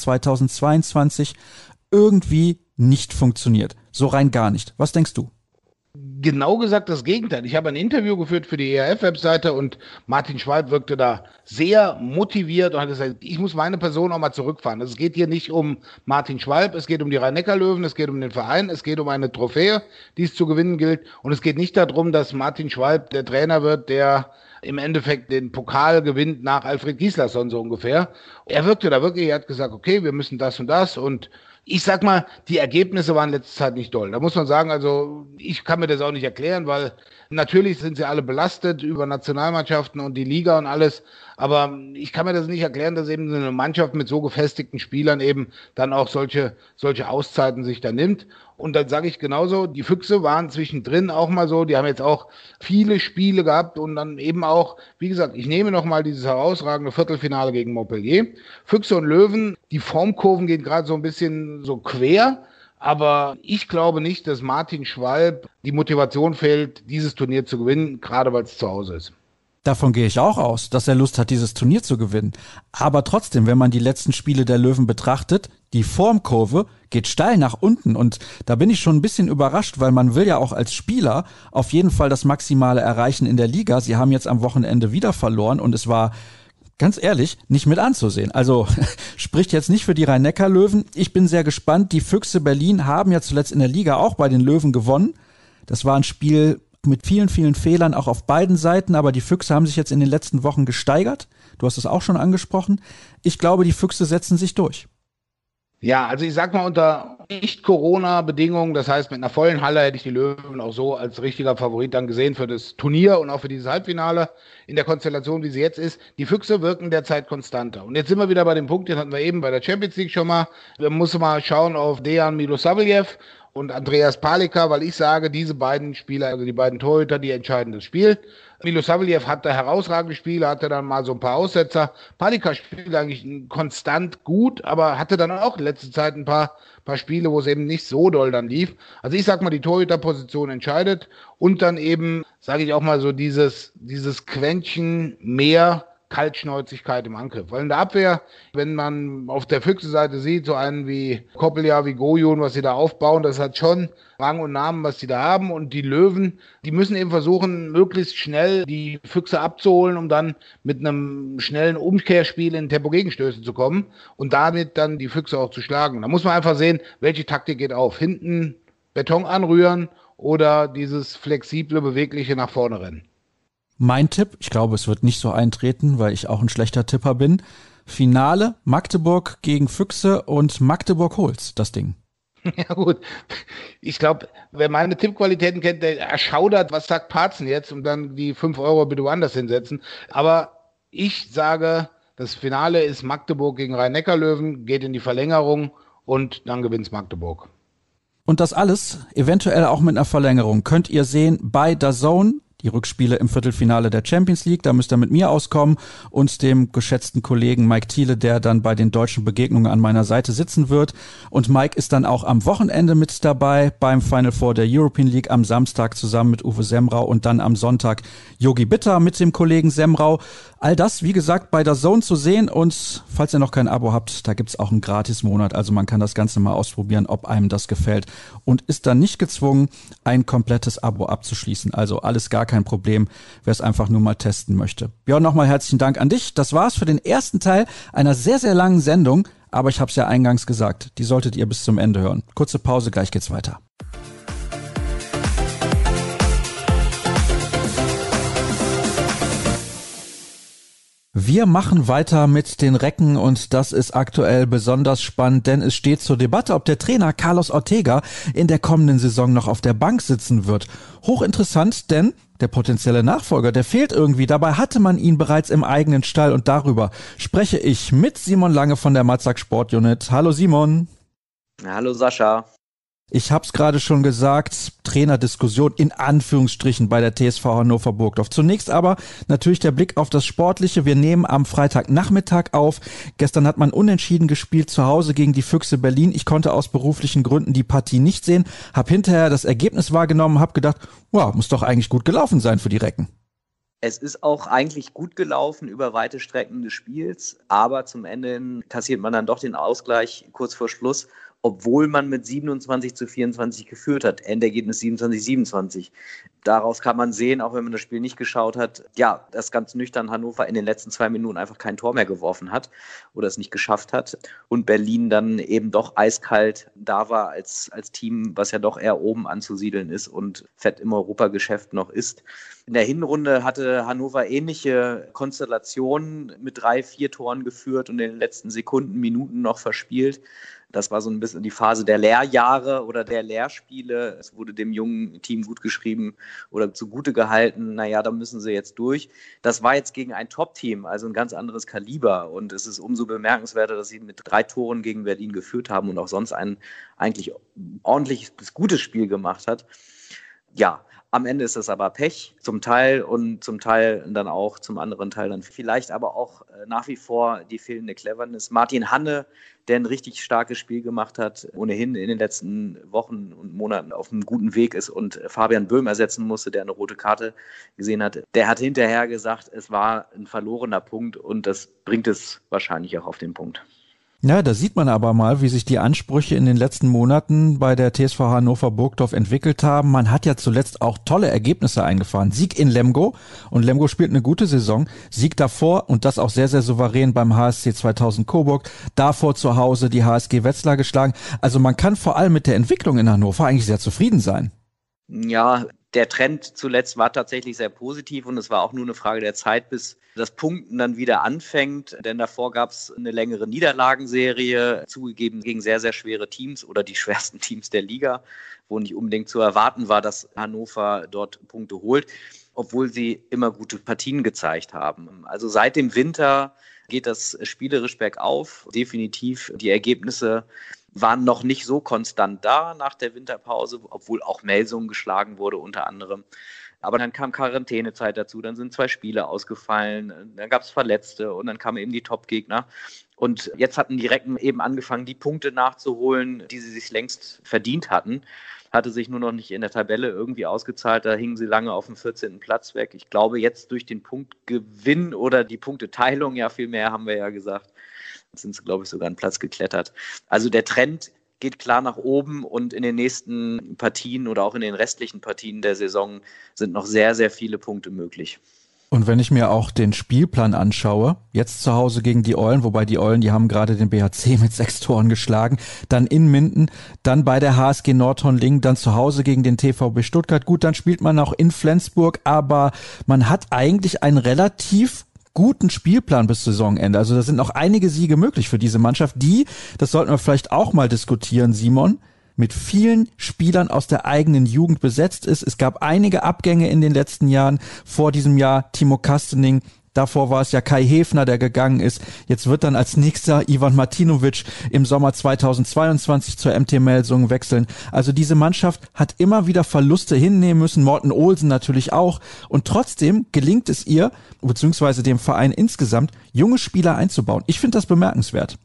2022. Irgendwie nicht funktioniert. So rein gar nicht. Was denkst du? Genau gesagt das Gegenteil. Ich habe ein Interview geführt für die ERF-Webseite und Martin Schwalb wirkte da sehr motiviert und hat gesagt, ich muss meine Person auch mal zurückfahren. Es geht hier nicht um Martin Schwalb, es geht um die Rhein-Neckar-Löwen, es geht um den Verein, es geht um eine Trophäe, die es zu gewinnen gilt. Und es geht nicht darum, dass Martin Schwalb der Trainer wird, der im Endeffekt den Pokal gewinnt nach Alfred Gislason so ungefähr. Er wirkte da wirklich, er hat gesagt, okay, wir müssen das und das und Ich sag mal, die Ergebnisse waren letzte Zeit nicht doll. Da muss man sagen, also ich kann mir das auch nicht erklären, weil natürlich sind sie alle belastet über Nationalmannschaften und die Liga und alles. Aber ich kann mir das nicht erklären, dass eben eine Mannschaft mit so gefestigten Spielern eben dann auch solche Auszeiten sich da nimmt. Und dann sage ich genauso, die Füchse waren zwischendrin auch mal so, die haben jetzt auch viele Spiele gehabt und dann eben auch, wie gesagt, ich nehme nochmal dieses herausragende Viertelfinale gegen Montpellier. Füchse und Löwen, die Formkurven gehen gerade so ein bisschen so quer. Aber ich glaube nicht, dass Martin Schwalb die Motivation fehlt, dieses Turnier zu gewinnen, gerade weil es zu Hause ist. Davon gehe ich auch aus, dass er Lust hat, dieses Turnier zu gewinnen. Aber trotzdem, wenn man die letzten Spiele der Löwen betrachtet, die Formkurve geht steil nach unten und da bin ich schon ein bisschen überrascht, weil man will ja auch als Spieler auf jeden Fall das Maximale erreichen in der Liga. Sie haben jetzt am Wochenende wieder verloren und es war, ganz ehrlich, nicht mit anzusehen. Also spricht jetzt nicht für die Rhein-Neckar-Löwen. Ich bin sehr gespannt. Die Füchse Berlin haben ja zuletzt in der Liga auch bei den Löwen gewonnen. Das war ein Spiel mit vielen, vielen Fehlern auch auf beiden Seiten, aber die Füchse haben sich jetzt in den letzten Wochen gesteigert. Du hast es auch schon angesprochen. Ich glaube, die Füchse setzen sich durch. Ja, also ich sag mal, unter Nicht-Corona-Bedingungen, das heißt mit einer vollen Halle, hätte ich die Löwen auch so als richtiger Favorit dann gesehen für das Turnier und auch für dieses Halbfinale in der Konstellation, wie sie jetzt ist. Die Füchse wirken derzeit konstanter. Und jetzt sind wir wieder bei dem Punkt, den hatten wir eben bei der Champions League schon mal. Da muss man mal schauen auf Dejan Milosavljev und Andreas Palika, weil ich sage, diese beiden Spieler, also die beiden Torhüter, die entscheiden das Spiel. Milosavljev hatte herausragende Spiele, hatte dann mal so ein paar Aussetzer. Palika spielt eigentlich konstant gut, aber hatte dann auch in letzter Zeit ein paar Spiele, wo es eben nicht so doll dann lief. Also ich sag mal, die Torhüterposition entscheidet und dann eben, sage ich auch mal so, dieses Quäntchen mehr Kaltschnäuzigkeit im Angriff. Weil in der Abwehr, wenn man auf der Füchse-Seite sieht, so einen wie Koppelja, wie Gojun, was sie da aufbauen, das hat schon Rang und Namen, was sie da haben. Und die Löwen, die müssen eben versuchen, möglichst schnell die Füchse abzuholen, um dann mit einem schnellen Umkehrspiel in Tempo-Gegenstöße zu kommen und damit dann die Füchse auch zu schlagen. Da muss man einfach sehen, welche Taktik geht auf. Hinten Beton anrühren oder dieses flexible, bewegliche nach vorne rennen. Mein Tipp, ich glaube, es wird nicht so eintreten, weil ich auch ein schlechter Tipper bin. Finale Magdeburg gegen Füchse und Magdeburg holt's das Ding. Ja gut, ich glaube, wer meine Tippqualitäten kennt, der erschaudert, was sagt Parzen jetzt und dann die 5 Euro bitte woanders hinsetzen. Aber ich sage, das Finale ist Magdeburg gegen Rhein-Neckar-Löwen, geht in die Verlängerung und dann gewinnt Magdeburg. Und das alles, eventuell auch mit einer Verlängerung, könnt ihr sehen bei DAZN. Die Rückspiele im Viertelfinale der Champions League, da müsst ihr mit mir auskommen und dem geschätzten Kollegen Mike Thiele, der dann bei den deutschen Begegnungen an meiner Seite sitzen wird. Und Mike ist dann auch am Wochenende mit dabei beim Final Four der European League am Samstag zusammen mit Uwe Semrau und dann am Sonntag Yogi Bitter mit dem Kollegen Semrau. All das, wie gesagt, bei DAZN zu sehen und falls ihr noch kein Abo habt, da gibt's auch einen Gratis-Monat, also man kann das Ganze mal ausprobieren, ob einem das gefällt und ist dann nicht gezwungen, ein komplettes Abo abzuschließen. Also alles gar kein Problem, wer es einfach nur mal testen möchte. Björn, nochmal herzlichen Dank an dich. Das war's für den ersten Teil einer sehr, sehr langen Sendung, aber ich habe es ja eingangs gesagt, die solltet ihr bis zum Ende hören. Kurze Pause, gleich geht's weiter. Wir machen weiter mit den Recken und das ist aktuell besonders spannend, denn es steht zur Debatte, ob der Trainer Carlos Ortega in der kommenden Saison noch auf der Bank sitzen wird. Hochinteressant, denn der potenzielle Nachfolger, der fehlt irgendwie. Dabei hatte man ihn bereits im eigenen Stall und darüber spreche ich mit Simon Lange von der Matzak Sport Unit. Hallo Simon. Hallo Sascha. Ich habe es gerade schon gesagt, Trainerdiskussion in Anführungsstrichen bei der TSV Hannover Burgdorf. Zunächst aber natürlich der Blick auf das Sportliche. Wir nehmen am Freitagnachmittag auf. Gestern hat man unentschieden gespielt zu Hause gegen die Füchse Berlin. Ich konnte aus beruflichen Gründen die Partie nicht sehen, habe hinterher das Ergebnis wahrgenommen, habe gedacht, wow, muss doch eigentlich gut gelaufen sein für die Recken. Es ist auch eigentlich gut gelaufen über weite Strecken des Spiels, aber zum Ende hin kassiert man dann doch den Ausgleich kurz vor Schluss, obwohl man mit 27:24 geführt hat. Endergebnis 27:27. Daraus kann man sehen, auch wenn man das Spiel nicht geschaut hat, ja, dass ganz nüchtern Hannover in den letzten 2 Minuten einfach kein Tor mehr geworfen hat oder es nicht geschafft hat. Und Berlin dann eben doch eiskalt da war als Team, was ja doch eher oben anzusiedeln ist und fett im Europageschäft noch ist. In der Hinrunde hatte Hannover ähnliche Konstellationen mit 3-4 Toren geführt und in den letzten Sekunden, Minuten noch verspielt. Das war so ein bisschen die Phase der Lehrjahre oder der Lehrspiele. Es wurde dem jungen Team gut geschrieben oder zugute gehalten, naja, da müssen sie jetzt durch. Das war jetzt gegen ein Top-Team, also ein ganz anderes Kaliber. Und es ist umso bemerkenswerter, dass sie mit 3 Toren gegen Berlin geführt haben und auch sonst ein eigentlich ordentliches bis gutes Spiel gemacht hat. Ja, am Ende ist es aber Pech zum Teil und zum Teil dann auch, zum anderen Teil dann vielleicht aber auch nach wie vor die fehlende Cleverness. Martin Hanne, der ein richtig starkes Spiel gemacht hat, ohnehin in den letzten Wochen und Monaten auf einem guten Weg ist und Fabian Böhm ersetzen musste, der eine rote Karte gesehen hat. Der hat hinterher gesagt, es war ein verlorener Punkt und das bringt es wahrscheinlich auch auf den Punkt. Ja, da sieht man aber mal, wie sich die Ansprüche in den letzten Monaten bei der TSV Hannover Burgdorf entwickelt haben. Man hat ja zuletzt auch tolle Ergebnisse eingefahren. Sieg in Lemgo und Lemgo spielt eine gute Saison. Sieg davor und das auch sehr, sehr souverän beim HSC 2000 Coburg. Davor zu Hause die HSG Wetzlar geschlagen. Also man kann vor allem mit der Entwicklung in Hannover eigentlich sehr zufrieden sein. Ja, der Trend zuletzt war tatsächlich sehr positiv und es war auch nur eine Frage der Zeit, bis das Punkten dann wieder anfängt, denn davor gab es eine längere Niederlagenserie, zugegeben gegen sehr, sehr schwere Teams oder die schwersten Teams der Liga, wo nicht unbedingt zu erwarten war, dass Hannover dort Punkte holt, obwohl sie immer gute Partien gezeigt haben. Also seit dem Winter geht das spielerisch bergauf, definitiv. Die Ergebnisse waren noch nicht so konstant da nach der Winterpause, obwohl auch Melsungen geschlagen wurde unter anderem. Aber dann kam Quarantänezeit dazu, dann sind 2 Spiele ausgefallen, dann gab es Verletzte und dann kamen eben die Top-Gegner. Und jetzt hatten die Recken eben angefangen, die Punkte nachzuholen, die sie sich längst verdient hatten. Hatte sich nur noch nicht in der Tabelle irgendwie ausgezahlt, da hingen sie lange auf dem 14. Platz weg. Ich glaube, jetzt durch den Punktgewinn oder die Punkteteilung, ja viel mehr haben wir ja gesagt, sind sie, glaube ich, sogar einen Platz geklettert. Also der Trend geht klar nach oben und in den nächsten Partien oder auch in den restlichen Partien der Saison sind noch sehr, sehr viele Punkte möglich. Und wenn ich mir auch den Spielplan anschaue, jetzt zu Hause gegen die Eulen, wobei die Eulen, die haben gerade den BHC mit 6 Toren geschlagen, dann in Minden, dann bei der HSG Nordhorn-Lingen, dann zu Hause gegen den TVB Stuttgart. Gut, dann spielt man auch in Flensburg, aber man hat eigentlich einen relativ guten Spielplan bis Saisonende. Also da sind noch einige Siege möglich für diese Mannschaft, die, das sollten wir vielleicht auch mal diskutieren, Simon, mit vielen Spielern aus der eigenen Jugend besetzt ist. Es gab einige Abgänge in den letzten Jahren. Vor diesem Jahr Timo Kastening, davor war es ja Kai Hefner, der gegangen ist. Jetzt wird dann als nächster Ivan Martinovic im Sommer 2022 zur MT Melsungen wechseln. Also diese Mannschaft hat immer wieder Verluste hinnehmen müssen, Morten Olsen natürlich auch. Und trotzdem gelingt es ihr, beziehungsweise dem Verein insgesamt, junge Spieler einzubauen. Ich finde das bemerkenswert.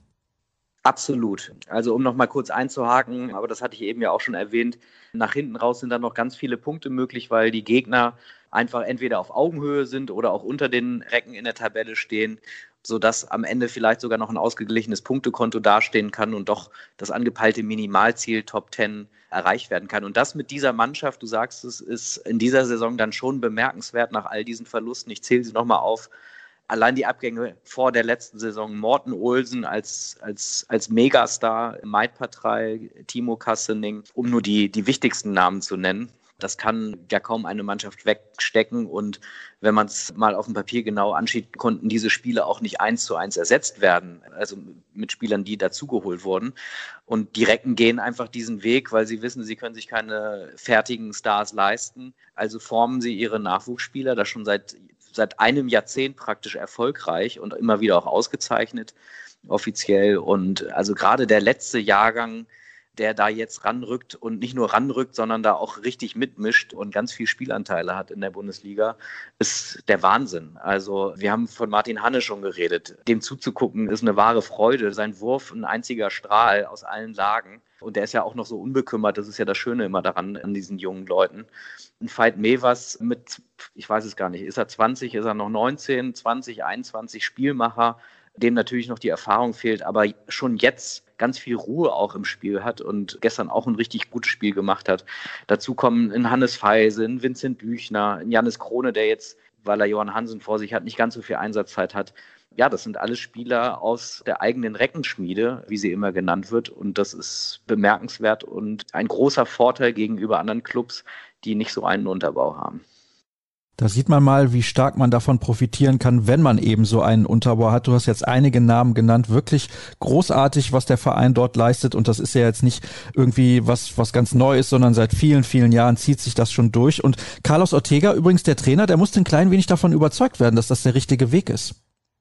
Absolut. Also um noch mal kurz einzuhaken, aber das hatte ich eben ja auch schon erwähnt, nach hinten raus sind dann noch ganz viele Punkte möglich, weil die Gegner einfach entweder auf Augenhöhe sind oder auch unter den Recken in der Tabelle stehen, sodass am Ende vielleicht sogar noch ein ausgeglichenes Punktekonto dastehen kann und doch das angepeilte Minimalziel Top 10 erreicht werden kann. Und das mit dieser Mannschaft, du sagst es, ist in dieser Saison dann schon bemerkenswert nach all diesen Verlusten. Ich zähle sie nochmal auf. Allein die Abgänge vor der letzten Saison, Morten Olsen als Megastar, Maid Patrei, Timo Kastening, um nur die wichtigsten Namen zu nennen. Das kann ja kaum eine Mannschaft wegstecken und wenn man es mal auf dem Papier genau anschaut, konnten diese Spiele auch nicht 1:1 ersetzt werden, also mit Spielern, die dazugeholt wurden. Und die Recken gehen einfach diesen Weg, weil sie wissen, sie können sich keine fertigen Stars leisten. Also formen sie ihre Nachwuchsspieler, das schon seit einem Jahrzehnt praktisch erfolgreich und immer wieder auch ausgezeichnet, offiziell. Und also gerade der letzte Jahrgang, der da jetzt ranrückt und nicht nur ranrückt, sondern da auch richtig mitmischt und ganz viel Spielanteile hat in der Bundesliga, ist der Wahnsinn. Also wir haben von Martin Hanne schon geredet. Dem zuzugucken ist eine wahre Freude. Sein Wurf ein einziger Strahl aus allen Lagen. Und der ist ja auch noch so unbekümmert. Das ist ja das Schöne immer daran, an diesen jungen Leuten. Ein Veit Mevers mit, ich weiß es gar nicht, ist er 20, ist er noch 19, 20, 21 Spielmacher, dem natürlich noch die Erfahrung fehlt, aber schon jetzt ganz viel Ruhe auch im Spiel hat und gestern auch ein richtig gutes Spiel gemacht hat. Dazu kommen ein Hannes Feise, ein Vincent Büchner, ein Jannis Krone, der jetzt, weil er Johann Hansen vor sich hat, nicht ganz so viel Einsatzzeit hat. Ja, das sind alles Spieler aus der eigenen Reckenschmiede, wie sie immer genannt wird. Und das ist bemerkenswert und ein großer Vorteil gegenüber anderen Clubs, die nicht so einen Unterbau haben. Da sieht man mal, wie stark man davon profitieren kann, wenn man eben so einen Unterbau hat. Du hast jetzt einige Namen genannt. Wirklich großartig, was der Verein dort leistet. Und das ist ja jetzt nicht irgendwie was ganz Neues, sondern seit vielen, vielen Jahren zieht sich das schon durch. Und Carlos Ortega, übrigens der Trainer, der musste ein klein wenig davon überzeugt werden, dass das der richtige Weg ist.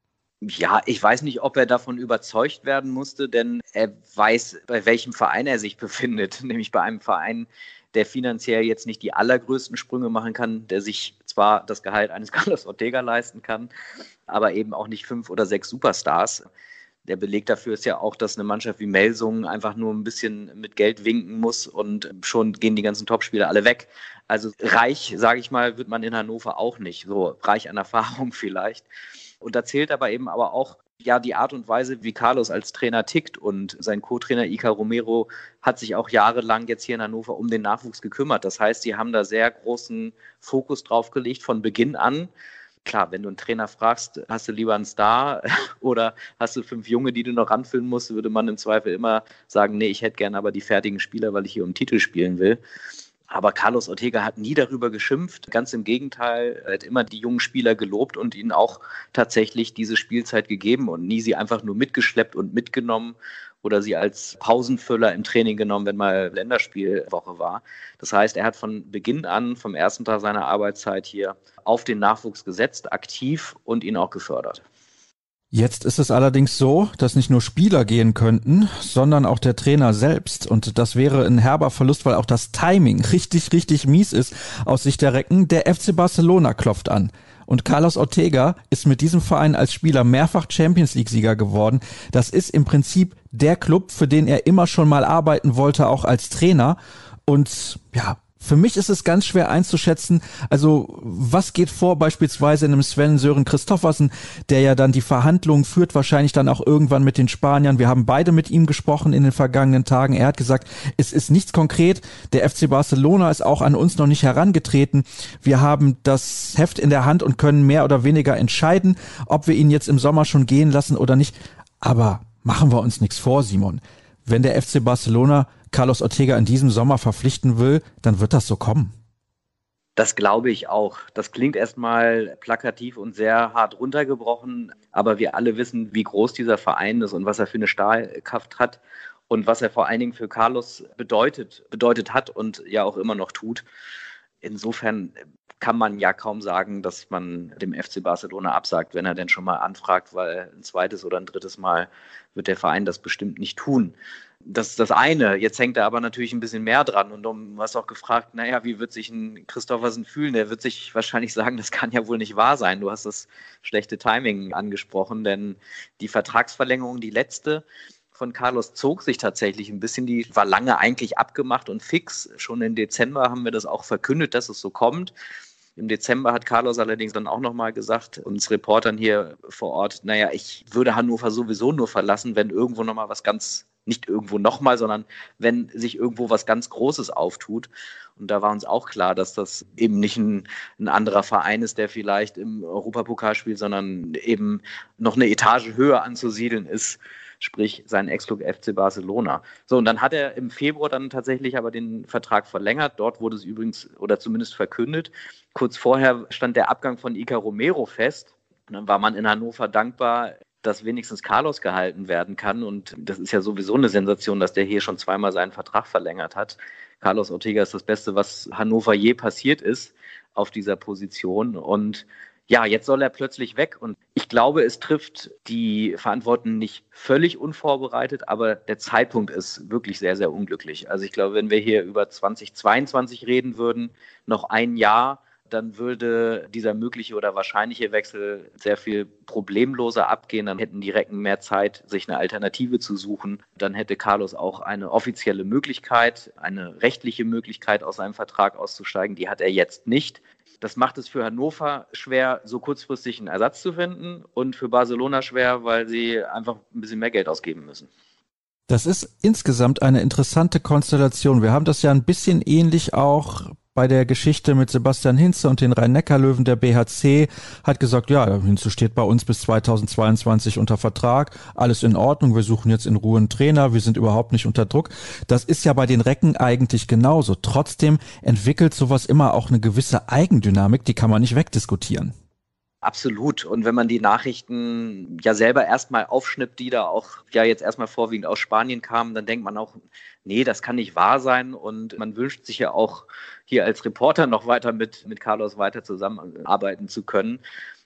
Ja, ich weiß nicht, ob er davon überzeugt werden musste, denn er weiß, bei welchem Verein er sich befindet. Nämlich bei einem Verein, der finanziell jetzt nicht die allergrößten Sprünge machen kann, der sich zwar das Gehalt eines Carlos Ortega leisten kann, aber eben auch nicht 5 oder 6 Superstars. Der Beleg dafür ist ja auch, dass eine Mannschaft wie Melsungen einfach nur ein bisschen mit Geld winken muss und schon gehen die ganzen Topspieler alle weg. Also reich, sage ich mal, wird man in Hannover auch nicht. So reich an Erfahrung vielleicht. Und da zählt aber auch ja die Art und Weise, wie Carlos als Trainer tickt. Und sein Co-Trainer Iker Romero hat sich auch jahrelang jetzt hier in Hannover um den Nachwuchs gekümmert. Das heißt, die haben da sehr großen Fokus drauf gelegt von Beginn an. Klar, wenn du einen Trainer fragst, hast du lieber einen Star oder hast du 5 Junge, die du noch ranfüllen musst, würde man im Zweifel immer sagen, nee, ich hätte gerne aber die fertigen Spieler, weil ich hier um den Titel spielen will. Aber Carlos Ortega hat nie darüber geschimpft. Ganz im Gegenteil, er hat immer die jungen Spieler gelobt und ihnen auch tatsächlich diese Spielzeit gegeben und nie sie einfach nur mitgeschleppt und mitgenommen oder sie als Pausenfüller im Training genommen, wenn mal Länderspielwoche war. Das heißt, er hat von Beginn an, vom ersten Tag seiner Arbeitszeit hier, auf den Nachwuchs gesetzt, aktiv und ihn auch gefördert. Jetzt ist es allerdings so, dass nicht nur Spieler gehen könnten, sondern auch der Trainer selbst. Und das wäre ein herber Verlust, weil auch das Timing richtig, richtig mies ist aus Sicht der Recken. Der FC Barcelona klopft an. Und Carlos Ortega ist mit diesem Verein als Spieler mehrfach Champions-League-Sieger geworden. Das ist im Prinzip der Club, für den er immer schon mal arbeiten wollte, auch als Trainer. Und ja, für mich ist es ganz schwer einzuschätzen, also was geht vor beispielsweise in einem Sven-Sören Christoffersen, der ja dann die Verhandlungen führt, wahrscheinlich dann auch irgendwann mit den Spaniern. Wir haben beide mit ihm gesprochen in den vergangenen Tagen. Er hat gesagt, es ist nichts konkret. Der FC Barcelona ist auch an uns noch nicht herangetreten. Wir haben das Heft in der Hand und können mehr oder weniger entscheiden, ob wir ihn jetzt im Sommer schon gehen lassen oder nicht. Aber machen wir uns nichts vor, Simon. Wenn der FC Barcelona Carlos Ortega in diesem Sommer verpflichten will, dann wird das so kommen. Das glaube ich auch. Das klingt erstmal plakativ und sehr hart runtergebrochen, aber wir alle wissen, wie groß dieser Verein ist und was er für eine Stahlkraft hat und was er vor allen Dingen für Carlos bedeutet hat und ja auch immer noch tut. Insofern kann man ja kaum sagen, dass man dem FC Barcelona absagt, wenn er denn schon mal anfragt, weil ein zweites oder ein drittes Mal wird der Verein das bestimmt nicht tun. Das ist das eine. Jetzt hängt da aber natürlich ein bisschen mehr dran. Und du hast auch gefragt, naja, wie wird sich ein Christoffersen fühlen? Der wird sich wahrscheinlich sagen, das kann ja wohl nicht wahr sein. Du hast das schlechte Timing angesprochen, denn die Vertragsverlängerung, die letzte von Carlos, zog sich tatsächlich ein bisschen. Die war lange eigentlich abgemacht und fix. Schon im Dezember haben wir das auch verkündet, dass es so kommt. Im Dezember hat Carlos allerdings dann auch nochmal gesagt, uns Reportern hier vor Ort, naja, ich würde Hannover sowieso nur verlassen, wenn irgendwo nochmal was ganz, nicht irgendwo nochmal, sondern wenn sich irgendwo was ganz Großes auftut. Und da war uns auch klar, dass das eben nicht ein anderer Verein ist, der vielleicht im Europapokal spielt, sondern eben noch eine Etage höher anzusiedeln ist, sprich sein Ex-Club FC Barcelona. So, und dann hat er im Februar dann tatsächlich aber den Vertrag verlängert. Dort wurde es übrigens, oder zumindest verkündet. Kurz vorher stand der Abgang von Iker Romero fest. Und dann war man in Hannover dankbar, dass wenigstens Carlos gehalten werden kann. Und das ist ja sowieso eine Sensation, dass der hier schon zweimal seinen Vertrag verlängert hat. Carlos Ortega ist das Beste, was Hannover je passiert ist auf dieser Position. Und ja, jetzt soll er plötzlich weg und ich glaube, es trifft die Verantwortlichen nicht völlig unvorbereitet, aber der Zeitpunkt ist wirklich sehr, sehr unglücklich. Also ich glaube, wenn wir hier über 2022 reden würden, noch ein Jahr, dann würde dieser mögliche oder wahrscheinliche Wechsel sehr viel problemloser abgehen. Dann hätten die Recken mehr Zeit, sich eine Alternative zu suchen. Dann hätte Carlos auch eine offizielle Möglichkeit, eine rechtliche Möglichkeit, aus seinem Vertrag auszusteigen. Die hat er jetzt nicht. Das macht es für Hannover schwer, so kurzfristig einen Ersatz zu finden und für Barcelona schwer, weil sie einfach ein bisschen mehr Geld ausgeben müssen. Das ist insgesamt eine interessante Konstellation. Wir haben das ja ein bisschen ähnlich auch bei der Geschichte mit Sebastian Hinze und den Rhein-Neckar-Löwen. Der BHC hat gesagt, ja, Hinze steht bei uns bis 2022 unter Vertrag, alles in Ordnung, wir suchen jetzt in Ruhe einen Trainer, wir sind überhaupt nicht unter Druck. Das ist ja bei den Recken eigentlich genauso. Trotzdem entwickelt sowas immer auch eine gewisse Eigendynamik, die kann man nicht wegdiskutieren. Absolut. Und wenn man die Nachrichten ja selber erstmal aufschnippt, die da auch ja jetzt erstmal vorwiegend aus Spanien kamen, dann denkt man auch, nee, das kann nicht wahr sein. Und man wünscht sich ja auch hier als Reporter noch weiter mit Carlos weiter zusammenarbeiten zu können.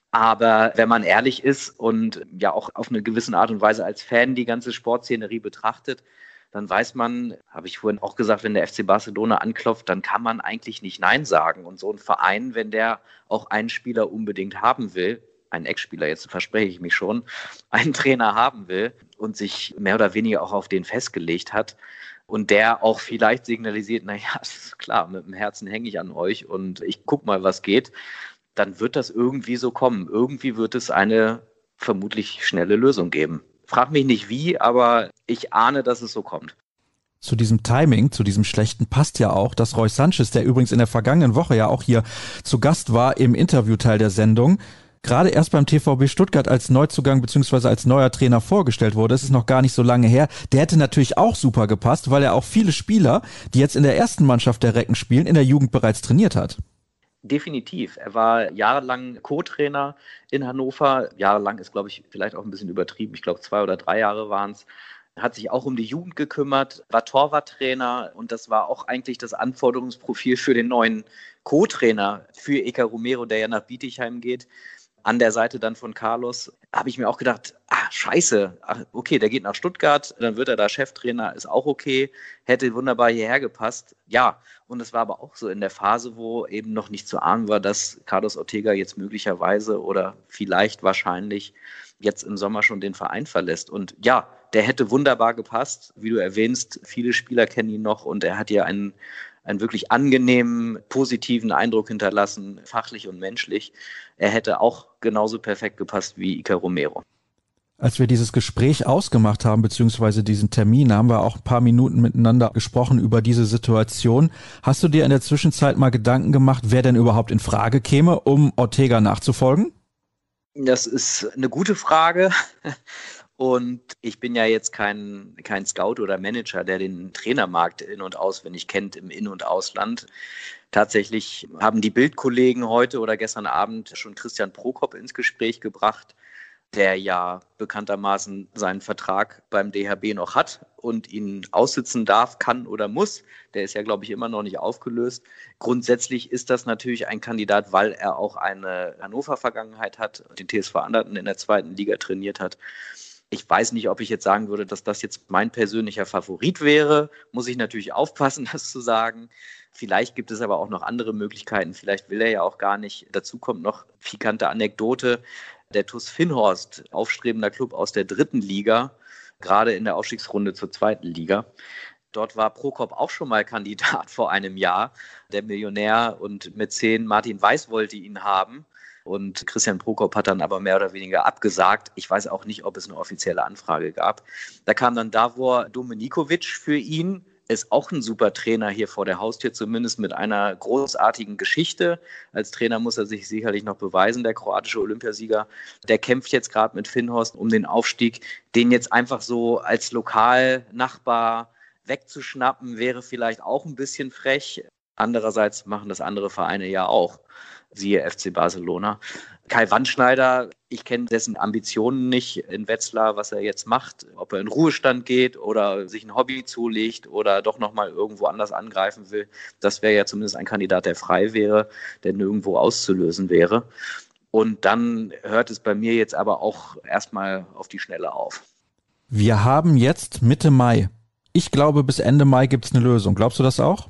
Aber wenn man ehrlich ist und ja auch auf eine gewisse Art und Weise als Fan die ganze Sportszenerie betrachtet, dann weiß man, habe ich vorhin auch gesagt, wenn der FC Barcelona anklopft, dann kann man eigentlich nicht Nein sagen. Und so ein Verein, wenn der auch einen Spieler unbedingt haben will, einen Ex-Spieler, jetzt verspreche ich mich schon, einen Trainer haben will und sich mehr oder weniger auch auf den festgelegt hat und der auch vielleicht signalisiert, naja, ist klar, mit dem Herzen hänge ich an euch und ich guck mal, was geht, dann wird das irgendwie so kommen. Irgendwie wird es eine vermutlich schnelle Lösung geben. Frag mich nicht wie, aber ich ahne, dass es so kommt. Zu diesem Timing, zu diesem Schlechten passt ja auch, dass Roy Sanchez, der übrigens in der vergangenen Woche ja auch hier zu Gast war im Interviewteil der Sendung, gerade erst beim TVB Stuttgart als Neuzugang bzw. als neuer Trainer vorgestellt wurde. Das ist noch gar nicht so lange her. Der hätte natürlich auch super gepasst, weil er auch viele Spieler, die jetzt in der ersten Mannschaft der Recken spielen, in der Jugend bereits trainiert hat. Definitiv. Er war jahrelang Co-Trainer in Hannover. Jahrelang ist, glaube ich, vielleicht auch ein bisschen übertrieben. Ich glaube, 2 oder 3 Jahre waren es. Hat sich auch um die Jugend gekümmert, war Torwarttrainer und das war auch eigentlich das Anforderungsprofil für den neuen Co-Trainer für Iker Romero, der ja nach Bietigheim geht. An der Seite dann von Carlos habe ich mir auch gedacht, scheiße, okay, der geht nach Stuttgart, dann wird er da Cheftrainer, ist auch okay, hätte wunderbar hierher gepasst. Ja, und es war aber auch so in der Phase, wo eben noch nicht zu ahnen war, dass Carlos Ortega jetzt möglicherweise oder vielleicht wahrscheinlich jetzt im Sommer schon den Verein verlässt. Und ja, der hätte wunderbar gepasst. Wie du erwähnst, viele Spieler kennen ihn noch und er hat ja einen wirklich angenehmen, positiven Eindruck hinterlassen, fachlich und menschlich. Er hätte auch genauso perfekt gepasst wie Iker Romero. Als wir dieses Gespräch ausgemacht haben, beziehungsweise diesen Termin, haben wir auch ein paar Minuten miteinander gesprochen über diese Situation. Hast du dir in der Zwischenzeit mal Gedanken gemacht, wer denn überhaupt in Frage käme, um Ortega nachzufolgen? Das ist eine gute Frage. Und ich bin ja jetzt kein Scout oder Manager, der den Trainermarkt in- und auswendig kennt im In- und Ausland. Tatsächlich haben die Bild-Kollegen heute oder gestern Abend schon Christian Prokop ins Gespräch gebracht, der ja bekanntermaßen seinen Vertrag beim DHB noch hat und ihn aussitzen darf, kann oder muss. Der ist ja, glaube ich, immer noch nicht aufgelöst. Grundsätzlich ist das natürlich ein Kandidat, weil er auch eine Hannover-Vergangenheit hat, den TSV Anderten in der 2. Liga trainiert hat. Ich weiß nicht, ob ich jetzt sagen würde, dass das jetzt mein persönlicher Favorit wäre. Muss ich natürlich aufpassen, das zu sagen. Vielleicht gibt es aber auch noch andere Möglichkeiten. Vielleicht will er ja auch gar nicht. Dazu kommt noch pikante Anekdote. Der TuS Finnhorst, aufstrebender Klub aus der 3. Liga, gerade in der Aufstiegsrunde zur 2. Liga. Dort war Prokop auch schon mal Kandidat vor einem Jahr. Der Millionär und Mäzen Martin Weiß wollte ihn haben. Und Christian Prokop hat dann aber mehr oder weniger abgesagt. Ich weiß auch nicht, ob es eine offizielle Anfrage gab. Da kam dann Davor Dominikovic für ihn. Ist auch ein super Trainer hier vor der Haustür, zumindest mit einer großartigen Geschichte. Als Trainer muss er sich sicherlich noch beweisen, der kroatische Olympiasieger. Der kämpft jetzt gerade mit Finnhorst um den Aufstieg. Den jetzt einfach so als Lokalnachbar wegzuschnappen, wäre vielleicht auch ein bisschen frech. Andererseits machen das andere Vereine ja auch. Siehe FC Barcelona. Kai Wandschneider, ich kenne dessen Ambitionen nicht in Wetzlar, was er jetzt macht, ob er in Ruhestand geht oder sich ein Hobby zulegt oder doch nochmal irgendwo anders angreifen will. Das wäre ja zumindest ein Kandidat, der frei wäre, der nirgendwo auszulösen wäre. Und dann hört es bei mir jetzt aber auch erstmal auf die Schnelle auf. Wir haben jetzt Mitte Mai. Ich glaube, bis Ende Mai gibt es eine Lösung. Glaubst du das auch?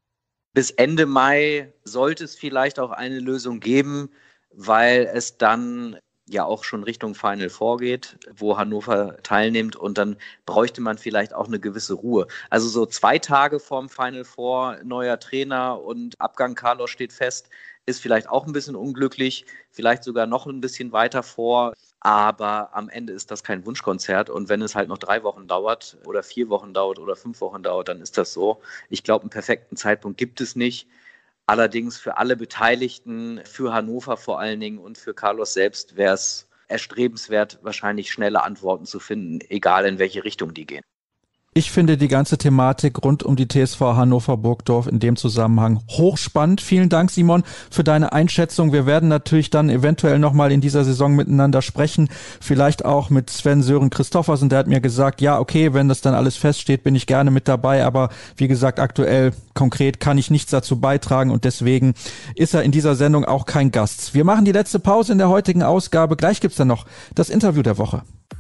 Bis Ende Mai sollte es vielleicht auch eine Lösung geben, weil es dann ja auch schon Richtung Final Four geht, wo Hannover teilnimmt und dann bräuchte man vielleicht auch eine gewisse Ruhe. Also so 2 Tage vorm Final Four, neuer Trainer und Abgang Carlos steht fest, ist vielleicht auch ein bisschen unglücklich, vielleicht sogar noch ein bisschen weiter vor. Aber am Ende ist das kein Wunschkonzert und wenn es halt noch 3 Wochen dauert oder 4 Wochen dauert oder 5 Wochen dauert, dann ist das so. Ich glaube, einen perfekten Zeitpunkt gibt es nicht. Allerdings für alle Beteiligten, für Hannover vor allen Dingen und für Carlos selbst wäre es erstrebenswert, wahrscheinlich schnelle Antworten zu finden, egal in welche Richtung die gehen. Ich finde die ganze Thematik rund um die TSV Hannover-Burgdorf in dem Zusammenhang hochspannend. Vielen Dank, Simon, für deine Einschätzung. Wir werden natürlich dann eventuell nochmal in dieser Saison miteinander sprechen. Vielleicht auch mit Sven-Sören Christoffersen. Der hat mir gesagt, ja, okay, wenn das dann alles feststeht, bin ich gerne mit dabei. Aber wie gesagt, aktuell konkret kann ich nichts dazu beitragen und deswegen ist er in dieser Sendung auch kein Gast. Wir machen die letzte Pause in der heutigen Ausgabe. Gleich gibt's dann noch das Interview der Woche.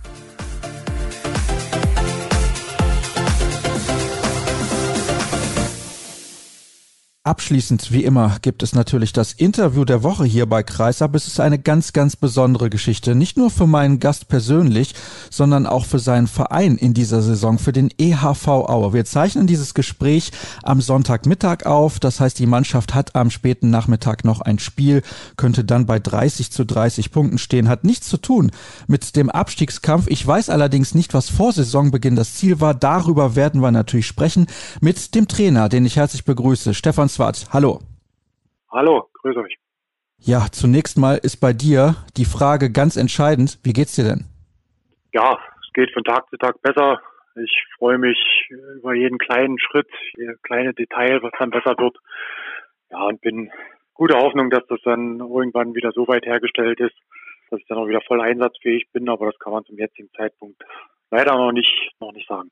Abschließend, wie immer, gibt es natürlich das Interview der Woche hier bei Kreisab. Es ist eine ganz, ganz besondere Geschichte. Nicht nur für meinen Gast persönlich, sondern auch für seinen Verein in dieser Saison, für den EHV Aue. Wir zeichnen dieses Gespräch am Sonntagmittag auf. Das heißt, die Mannschaft hat am späten Nachmittag noch ein Spiel, könnte dann bei 30-30 Punkten stehen, hat nichts zu tun mit dem Abstiegskampf. Ich weiß allerdings nicht, was vor Saisonbeginn das Ziel war. Darüber werden wir natürlich sprechen mit dem Trainer, den ich herzlich begrüße, Stefan Swart. Hallo. Hallo, grüß euch. Ja, zunächst mal ist bei dir die Frage ganz entscheidend. Wie geht's dir denn? Ja, es geht von Tag zu Tag besser. Ich freue mich über jeden kleinen Schritt, jedes kleine Detail, was dann besser wird. Ja, und bin guter Hoffnung, dass das dann irgendwann wieder so weit hergestellt ist, dass ich dann auch wieder voll einsatzfähig bin. Aber das kann man zum jetzigen Zeitpunkt leider noch nicht sagen.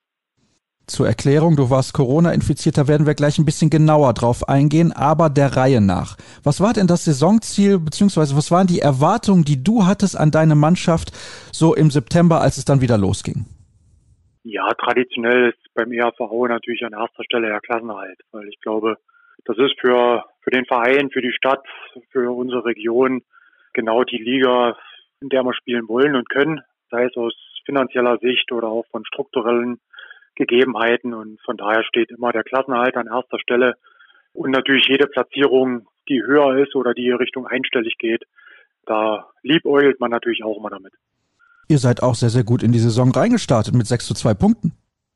Zur Erklärung, du warst Corona-infiziert, da werden wir gleich ein bisschen genauer drauf eingehen, aber der Reihe nach. Was war denn das Saisonziel, beziehungsweise was waren die Erwartungen, die du hattest an deine Mannschaft so im September, als es dann wieder losging? Ja, traditionell ist beim EHV Aue natürlich an erster Stelle der Klassenerhalt, weil ich glaube, das ist für den Verein, für die Stadt, für unsere Region genau die Liga, in der wir spielen wollen und können, sei es aus finanzieller Sicht oder auch von strukturellen Gegebenheiten, und von daher steht immer der Klassenerhalt an erster Stelle und natürlich jede Platzierung, die höher ist oder die Richtung einstellig geht, da liebäugelt man natürlich auch immer damit. Ihr seid auch sehr, sehr gut in die Saison reingestartet mit 6-2 Punkten.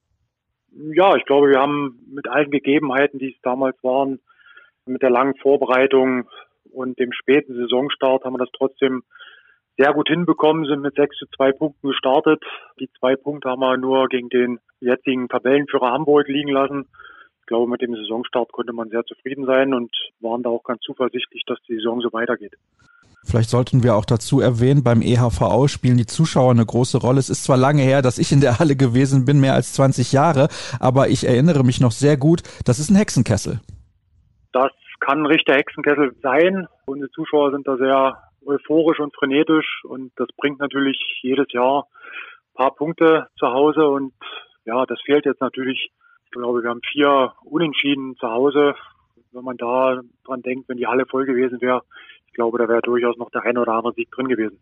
Ja, ich glaube, wir haben mit allen Gegebenheiten, die es damals waren, mit der langen Vorbereitung und dem späten Saisonstart, haben wir das trotzdem sehr gut hinbekommen, sind mit 6-2 Punkten gestartet. Die 2 Punkte haben wir nur gegen den jetzigen Tabellenführer Hamburg liegen lassen. Ich glaube, mit dem Saisonstart konnte man sehr zufrieden sein und waren da auch ganz zuversichtlich, dass die Saison so weitergeht. Vielleicht sollten wir auch dazu erwähnen, beim EHV Aue spielen die Zuschauer eine große Rolle. Es ist zwar lange her, dass ich in der Halle gewesen bin, mehr als 20 Jahre, aber ich erinnere mich noch sehr gut, das ist ein Hexenkessel. Das kann ein richtiger Hexenkessel sein. Unsere Zuschauer sind da sehr euphorisch und frenetisch und das bringt natürlich jedes Jahr ein paar Punkte zu Hause und ja, das fehlt jetzt natürlich. Ich glaube, wir haben 4 Unentschieden zu Hause. Wenn man da dran denkt, wenn die Halle voll gewesen wäre, ich glaube, da wäre durchaus noch der ein oder andere Sieg drin gewesen.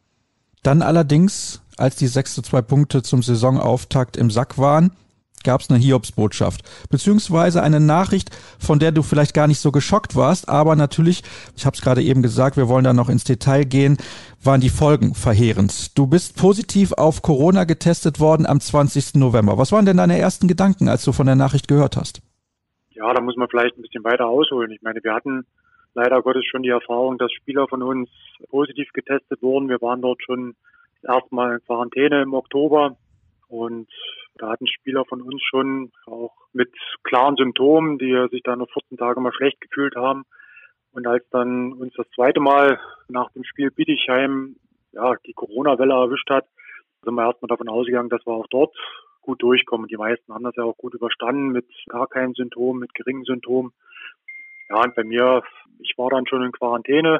Dann allerdings, als die 6-2 Punkte zum Saisonauftakt im Sack waren, gab es eine Hiobsbotschaft, beziehungsweise eine Nachricht, von der du vielleicht gar nicht so geschockt warst, aber natürlich, ich habe es gerade eben gesagt, wir wollen da noch ins Detail gehen, waren die Folgen verheerend. Du bist positiv auf Corona getestet worden am 20. November. Was waren denn deine ersten Gedanken, als du von der Nachricht gehört hast? Ja, da muss man vielleicht ein bisschen weiter ausholen. Ich meine, wir hatten leider Gottes schon die Erfahrung, dass Spieler von uns positiv getestet wurden. Wir waren dort schon das erste Mal in Quarantäne im Oktober und da hatten Spieler von uns schon auch mit klaren Symptomen, die sich dann noch 14 Tage mal schlecht gefühlt haben. Und als dann uns das zweite Mal nach dem Spiel Bietigheim die Corona-Welle erwischt hat, sind wir erstmal davon ausgegangen, dass wir auch dort gut durchkommen. Die meisten haben das ja auch gut überstanden mit gar keinen Symptomen, mit geringen Symptomen. Ja, und bei mir, ich war dann schon in Quarantäne,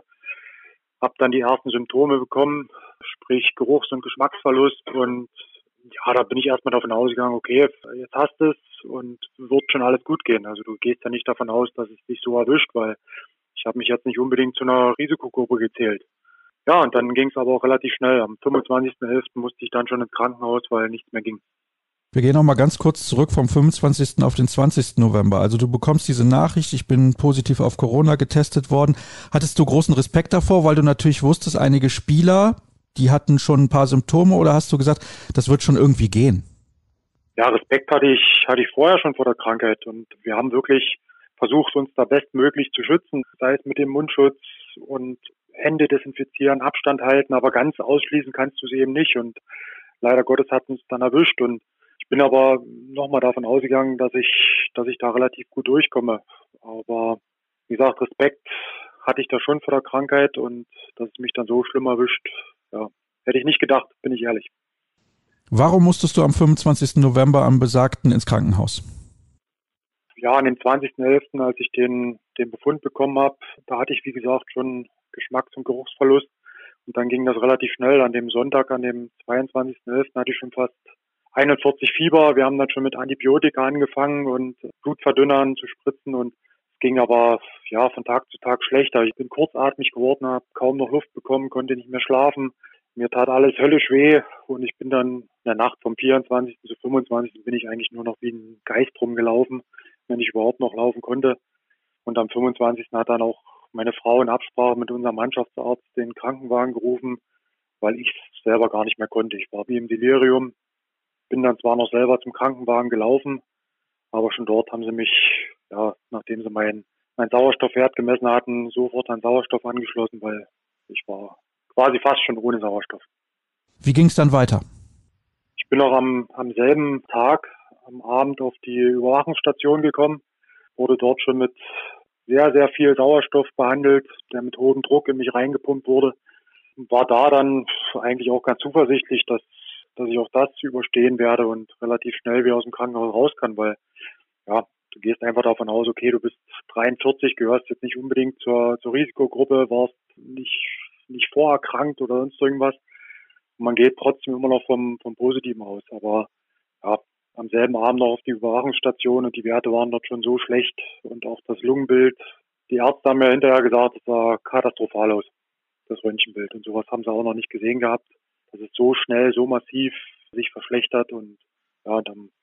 habe dann die ersten Symptome bekommen, sprich Geruchs- und Geschmacksverlust, und ja, da bin ich erstmal davon ausgegangen, okay, jetzt hast du es und wird schon alles gut gehen. Also du gehst ja nicht davon aus, dass es dich so erwischt, weil ich habe mich jetzt nicht unbedingt zu einer Risikogruppe gezählt. Ja, und dann ging es aber auch relativ schnell. Am 25.11. musste ich dann schon ins Krankenhaus, weil nichts mehr ging. Wir gehen noch mal ganz kurz zurück vom 25. auf den 20. November. Also du bekommst diese Nachricht, ich bin positiv auf Corona getestet worden. Hattest du großen Respekt davor, weil du natürlich wusstest, einige Spieler, die hatten schon ein paar Symptome, oder hast du gesagt, das wird schon irgendwie gehen? Ja, Respekt hatte ich vorher schon vor der Krankheit, und wir haben wirklich versucht uns da bestmöglich zu schützen, sei es mit dem Mundschutz und Hände desinfizieren, Abstand halten, aber ganz ausschließen kannst du sie eben nicht und leider Gottes hat uns dann erwischt und ich bin aber nochmal davon ausgegangen, dass ich da relativ gut durchkomme. Aber wie gesagt, Respekt hatte ich da schon vor der Krankheit und dass es mich dann so schlimm erwischt, ja, hätte ich nicht gedacht, bin ich ehrlich. Warum musstest du am 25. November am Besagten ins Krankenhaus? Ja, an dem 20.11., als ich den Befund bekommen habe, da hatte ich, wie gesagt, schon Geschmacks- und Geruchsverlust. Und dann ging das relativ schnell. An dem Sonntag, an dem 22.11., hatte ich schon fast 41 Fieber. Wir haben dann schon mit Antibiotika angefangen und Blutverdünnern zu spritzen. Und es ging aber ja von Tag zu Tag schlechter. Ich bin kurzatmig geworden, habe kaum noch Luft bekommen, konnte nicht mehr schlafen. Mir tat alles höllisch weh und ich bin dann in der Nacht vom 24. zu 25. bin ich eigentlich nur noch wie ein Geist rumgelaufen, wenn ich überhaupt noch laufen konnte. Und am 25. hat dann auch meine Frau in Absprache mit unserem Mannschaftsarzt den Krankenwagen gerufen, weil ich es selber gar nicht mehr konnte. Ich war wie im Delirium, bin dann zwar noch selber zum Krankenwagen gelaufen, aber schon dort haben sie mich, ja, nachdem sie mein Sauerstoffwert gemessen hatten, sofort an Sauerstoff angeschlossen, weil ich war quasi fast schon ohne Sauerstoff. Wie ging es dann weiter? Ich bin auch am selben Tag, am Abend auf die Überwachungsstation gekommen, wurde dort schon mit sehr, sehr viel Sauerstoff behandelt, der mit hohem Druck in mich reingepumpt wurde. War da dann eigentlich auch ganz zuversichtlich, dass ich auch das überstehen werde und relativ schnell wieder aus dem Krankenhaus raus kann, weil ja, du gehst einfach davon aus, okay, du bist 43, gehörst jetzt nicht unbedingt zur Risikogruppe, warst nicht vorerkrankt oder sonst irgendwas. Man geht trotzdem immer noch vom Positiven aus. Aber ja, am selben Abend noch auf die Überwachungsstation und die Werte waren dort schon so schlecht und auch das Lungenbild. Die Ärzte haben mir hinterher gesagt, es sah katastrophal aus, das Röntgenbild. Und sowas haben sie auch noch nicht gesehen gehabt, dass es so schnell, so massiv sich verschlechtert. Und ja, und am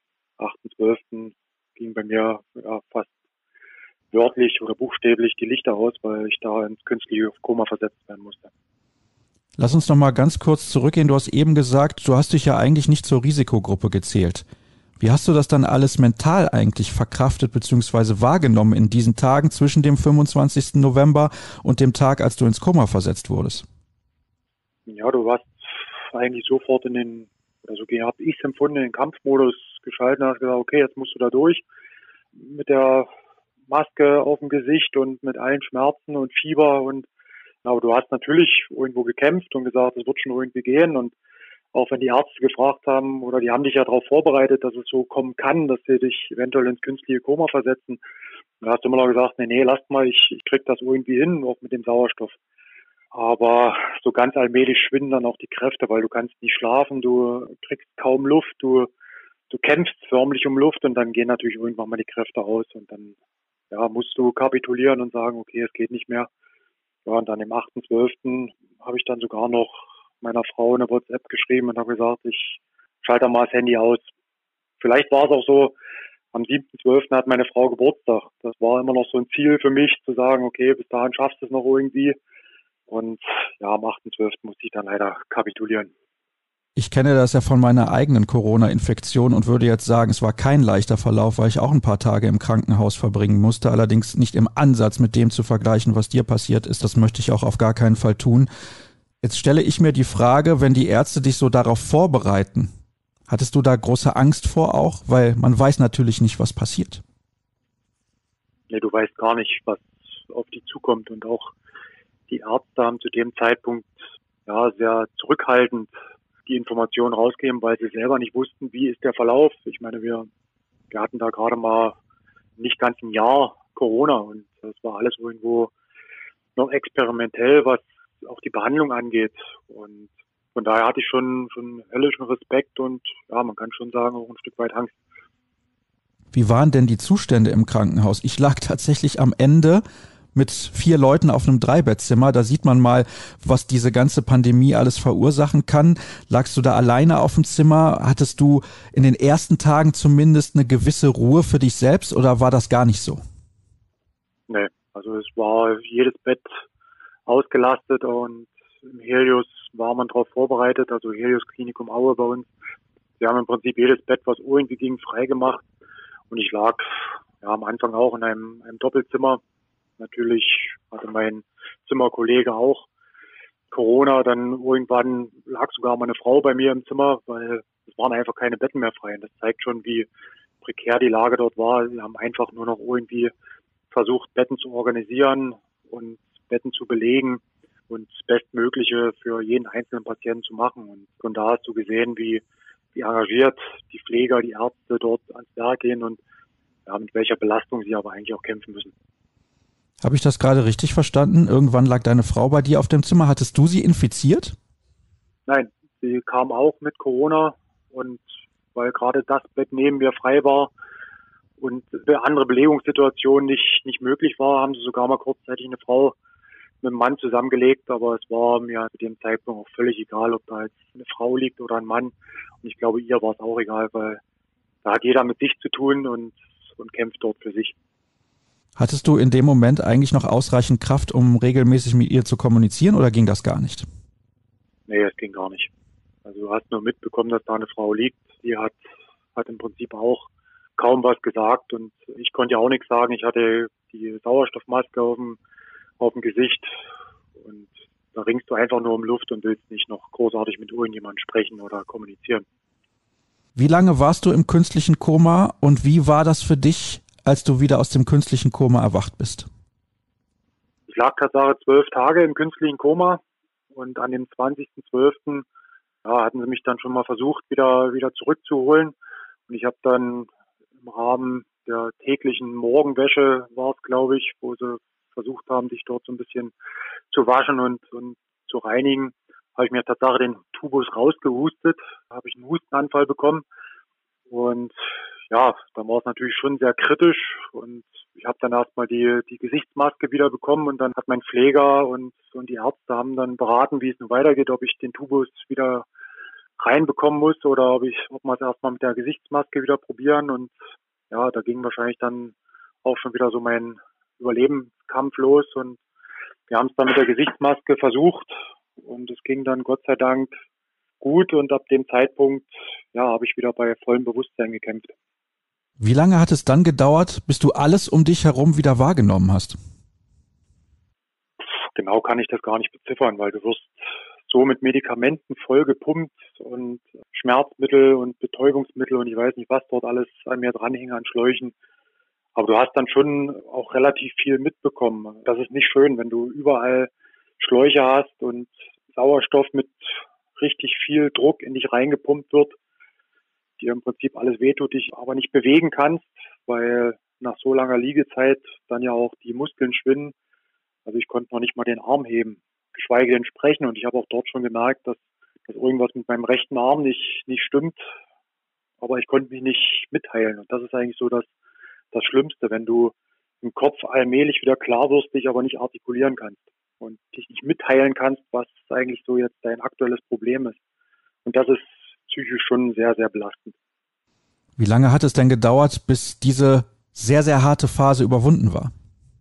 8.12. ging bei mir ja fast wörtlich oder buchstäblich die Lichter aus, weil ich da ins künstliche Koma versetzt werden musste. Lass uns noch mal ganz kurz zurückgehen. Du hast eben gesagt, du hast dich ja eigentlich nicht zur Risikogruppe gezählt. Wie hast du das dann alles mental eigentlich verkraftet bzw. wahrgenommen in diesen Tagen zwischen dem 25. November und dem Tag, als du ins Koma versetzt wurdest? Ja, du warst eigentlich sofort so habe ich es empfunden, in den Kampfmodus geschalten, hast gesagt, okay, jetzt musst du da durch mit der Maske auf dem Gesicht und mit allen Schmerzen und Fieber aber du hast natürlich irgendwo gekämpft und gesagt, es wird schon irgendwie gehen und auch wenn die Ärzte gefragt haben oder die haben dich ja darauf vorbereitet, dass es so kommen kann, dass sie dich eventuell ins künstliche Koma versetzen, da hast du immer noch gesagt, nee, lasst mal, ich krieg das irgendwie hin, auch mit dem Sauerstoff. Aber so ganz allmählich schwinden dann auch die Kräfte, weil du kannst nicht schlafen, du kriegst kaum Luft, du kämpfst förmlich um Luft und dann gehen natürlich irgendwann mal die Kräfte aus und dann musst du kapitulieren und sagen, okay, es geht nicht mehr. Ja, und dann am 8.12. habe ich dann sogar noch meiner Frau eine WhatsApp geschrieben und habe gesagt, ich schalte mal das Handy aus. Vielleicht war es auch so, am 7.12. hat meine Frau Geburtstag. Das war immer noch so ein Ziel für mich, zu sagen, okay, bis dahin schaffst du es noch irgendwie. Und ja, am 8.12. musste ich dann leider kapitulieren. Ich kenne das ja von meiner eigenen Corona-Infektion und würde jetzt sagen, es war kein leichter Verlauf, weil ich auch ein paar Tage im Krankenhaus verbringen musste. Allerdings nicht im Ansatz mit dem zu vergleichen, was dir passiert ist. Das möchte ich auch auf gar keinen Fall tun. Jetzt stelle ich mir die Frage, wenn die Ärzte dich so darauf vorbereiten, hattest du da große Angst vor auch? Weil man weiß natürlich nicht, was passiert. Nee, du weißt gar nicht, was auf dich zukommt. Und auch die Ärzte haben zu dem Zeitpunkt sehr zurückhaltend die Informationen rausgeben, weil sie selber nicht wussten, wie ist der Verlauf. Ich meine, wir hatten da gerade mal nicht ganz ein Jahr Corona und das war alles irgendwo noch experimentell, was auch die Behandlung angeht. Und von daher hatte ich schon höllischen Respekt und ja, man kann schon sagen, auch ein Stück weit Angst. Wie waren denn die Zustände im Krankenhaus? Ich lag tatsächlich am Ende mit 4 Leuten auf einem 3-Bettzimmer. Da sieht man mal, was diese ganze Pandemie alles verursachen kann. Lagst du da alleine auf dem Zimmer? Hattest du in den ersten Tagen zumindest eine gewisse Ruhe für dich selbst oder war das gar nicht so? Nee, also es war jedes Bett ausgelastet und im Helios war man darauf vorbereitet, also Helios Klinikum Aue bei uns. Wir haben im Prinzip jedes Bett, was irgendwie ging, freigemacht und ich lag ja, am Anfang auch in einem Doppelzimmer. Natürlich hatte mein Zimmerkollege auch Corona. Dann irgendwann lag sogar mal eine Frau bei mir im Zimmer, weil es waren einfach keine Betten mehr frei. Und das zeigt schon, wie prekär die Lage dort war. Wir haben einfach nur noch irgendwie versucht, Betten zu organisieren und Betten zu belegen und das Bestmögliche für jeden einzelnen Patienten zu machen. Und von da hast du gesehen, wie engagiert die Pfleger, die Ärzte dort ans Werk gehen und ja, mit welcher Belastung sie aber eigentlich auch kämpfen müssen. Habe ich das gerade richtig verstanden? Irgendwann lag deine Frau bei dir auf dem Zimmer. Hattest du sie infiziert? Nein, sie kam auch mit Corona und weil gerade das Bett neben mir frei war und eine andere Belegungssituation nicht möglich war, haben sie sogar mal kurzzeitig eine Frau mit einem Mann zusammengelegt, aber es war mir zu dem Zeitpunkt auch völlig egal, ob da jetzt eine Frau liegt oder ein Mann. Und ich glaube, ihr war es auch egal, weil da hat jeder mit sich zu tun und kämpft dort für sich. Hattest du in dem Moment eigentlich noch ausreichend Kraft, um regelmäßig mit ihr zu kommunizieren, oder ging das gar nicht? Nee, das ging gar nicht. Also du hast nur mitbekommen, dass da eine Frau liegt. Die hat im Prinzip auch kaum was gesagt und ich konnte ja auch nichts sagen. Ich hatte die Sauerstoffmaske auf dem Gesicht und da ringst du einfach nur um Luft und willst nicht noch großartig mit irgendjemandem sprechen oder kommunizieren. Wie lange warst du im künstlichen Koma und wie war das für dich, als du wieder aus dem künstlichen Koma erwacht bist? Ich lag tatsächlich 12 Tage im künstlichen Koma und an dem 20.12. Ja, hatten sie mich dann schon mal versucht, wieder zurückzuholen. Und ich habe dann im Rahmen der täglichen Morgenwäsche, war es glaube ich, wo sie versucht haben, sich dort so ein bisschen zu waschen und zu reinigen, habe ich mir tatsächlich den Tubus rausgehustet, habe ich einen Hustenanfall bekommen. Und ja, dann war es natürlich schon sehr kritisch und ich habe dann erstmal die Gesichtsmaske wieder bekommen und dann hat mein Pfleger und die Ärzte haben dann beraten, wie es nun weitergeht, ob ich den Tubus wieder reinbekommen muss oder ob wir es erstmal mit der Gesichtsmaske wieder probieren. Und ja, da ging wahrscheinlich dann auch schon wieder so mein Überlebenskampf los und wir haben es dann mit der Gesichtsmaske versucht und es ging dann Gott sei Dank gut und ab dem Zeitpunkt, ja, habe ich wieder bei vollem Bewusstsein gekämpft. Wie lange hat es dann gedauert, bis du alles um dich herum wieder wahrgenommen hast? Genau kann ich das gar nicht beziffern, weil du wirst so mit Medikamenten voll gepumpt und Schmerzmittel und Betäubungsmittel und ich weiß nicht, was dort alles an mir dranhing an Schläuchen. Aber du hast dann schon auch relativ viel mitbekommen. Das ist nicht schön, wenn du überall Schläuche hast und Sauerstoff mit richtig viel Druck in dich reingepumpt wird, dir im Prinzip alles wehtut, dich aber nicht bewegen kannst, weil nach so langer Liegezeit dann ja auch die Muskeln schwinden. Also ich konnte noch nicht mal den Arm heben, geschweige denn sprechen. Und ich habe auch dort schon gemerkt, dass irgendwas mit meinem rechten Arm nicht stimmt. Aber ich konnte mich nicht mitteilen. Und das ist eigentlich so das Schlimmste, wenn du im Kopf allmählich wieder klar wirst, dich aber nicht artikulieren kannst und dich nicht mitteilen kannst, was eigentlich so jetzt dein aktuelles Problem ist. Und das ist psychisch schon sehr, sehr belastend. Wie lange hat es denn gedauert, bis diese sehr, sehr harte Phase überwunden war?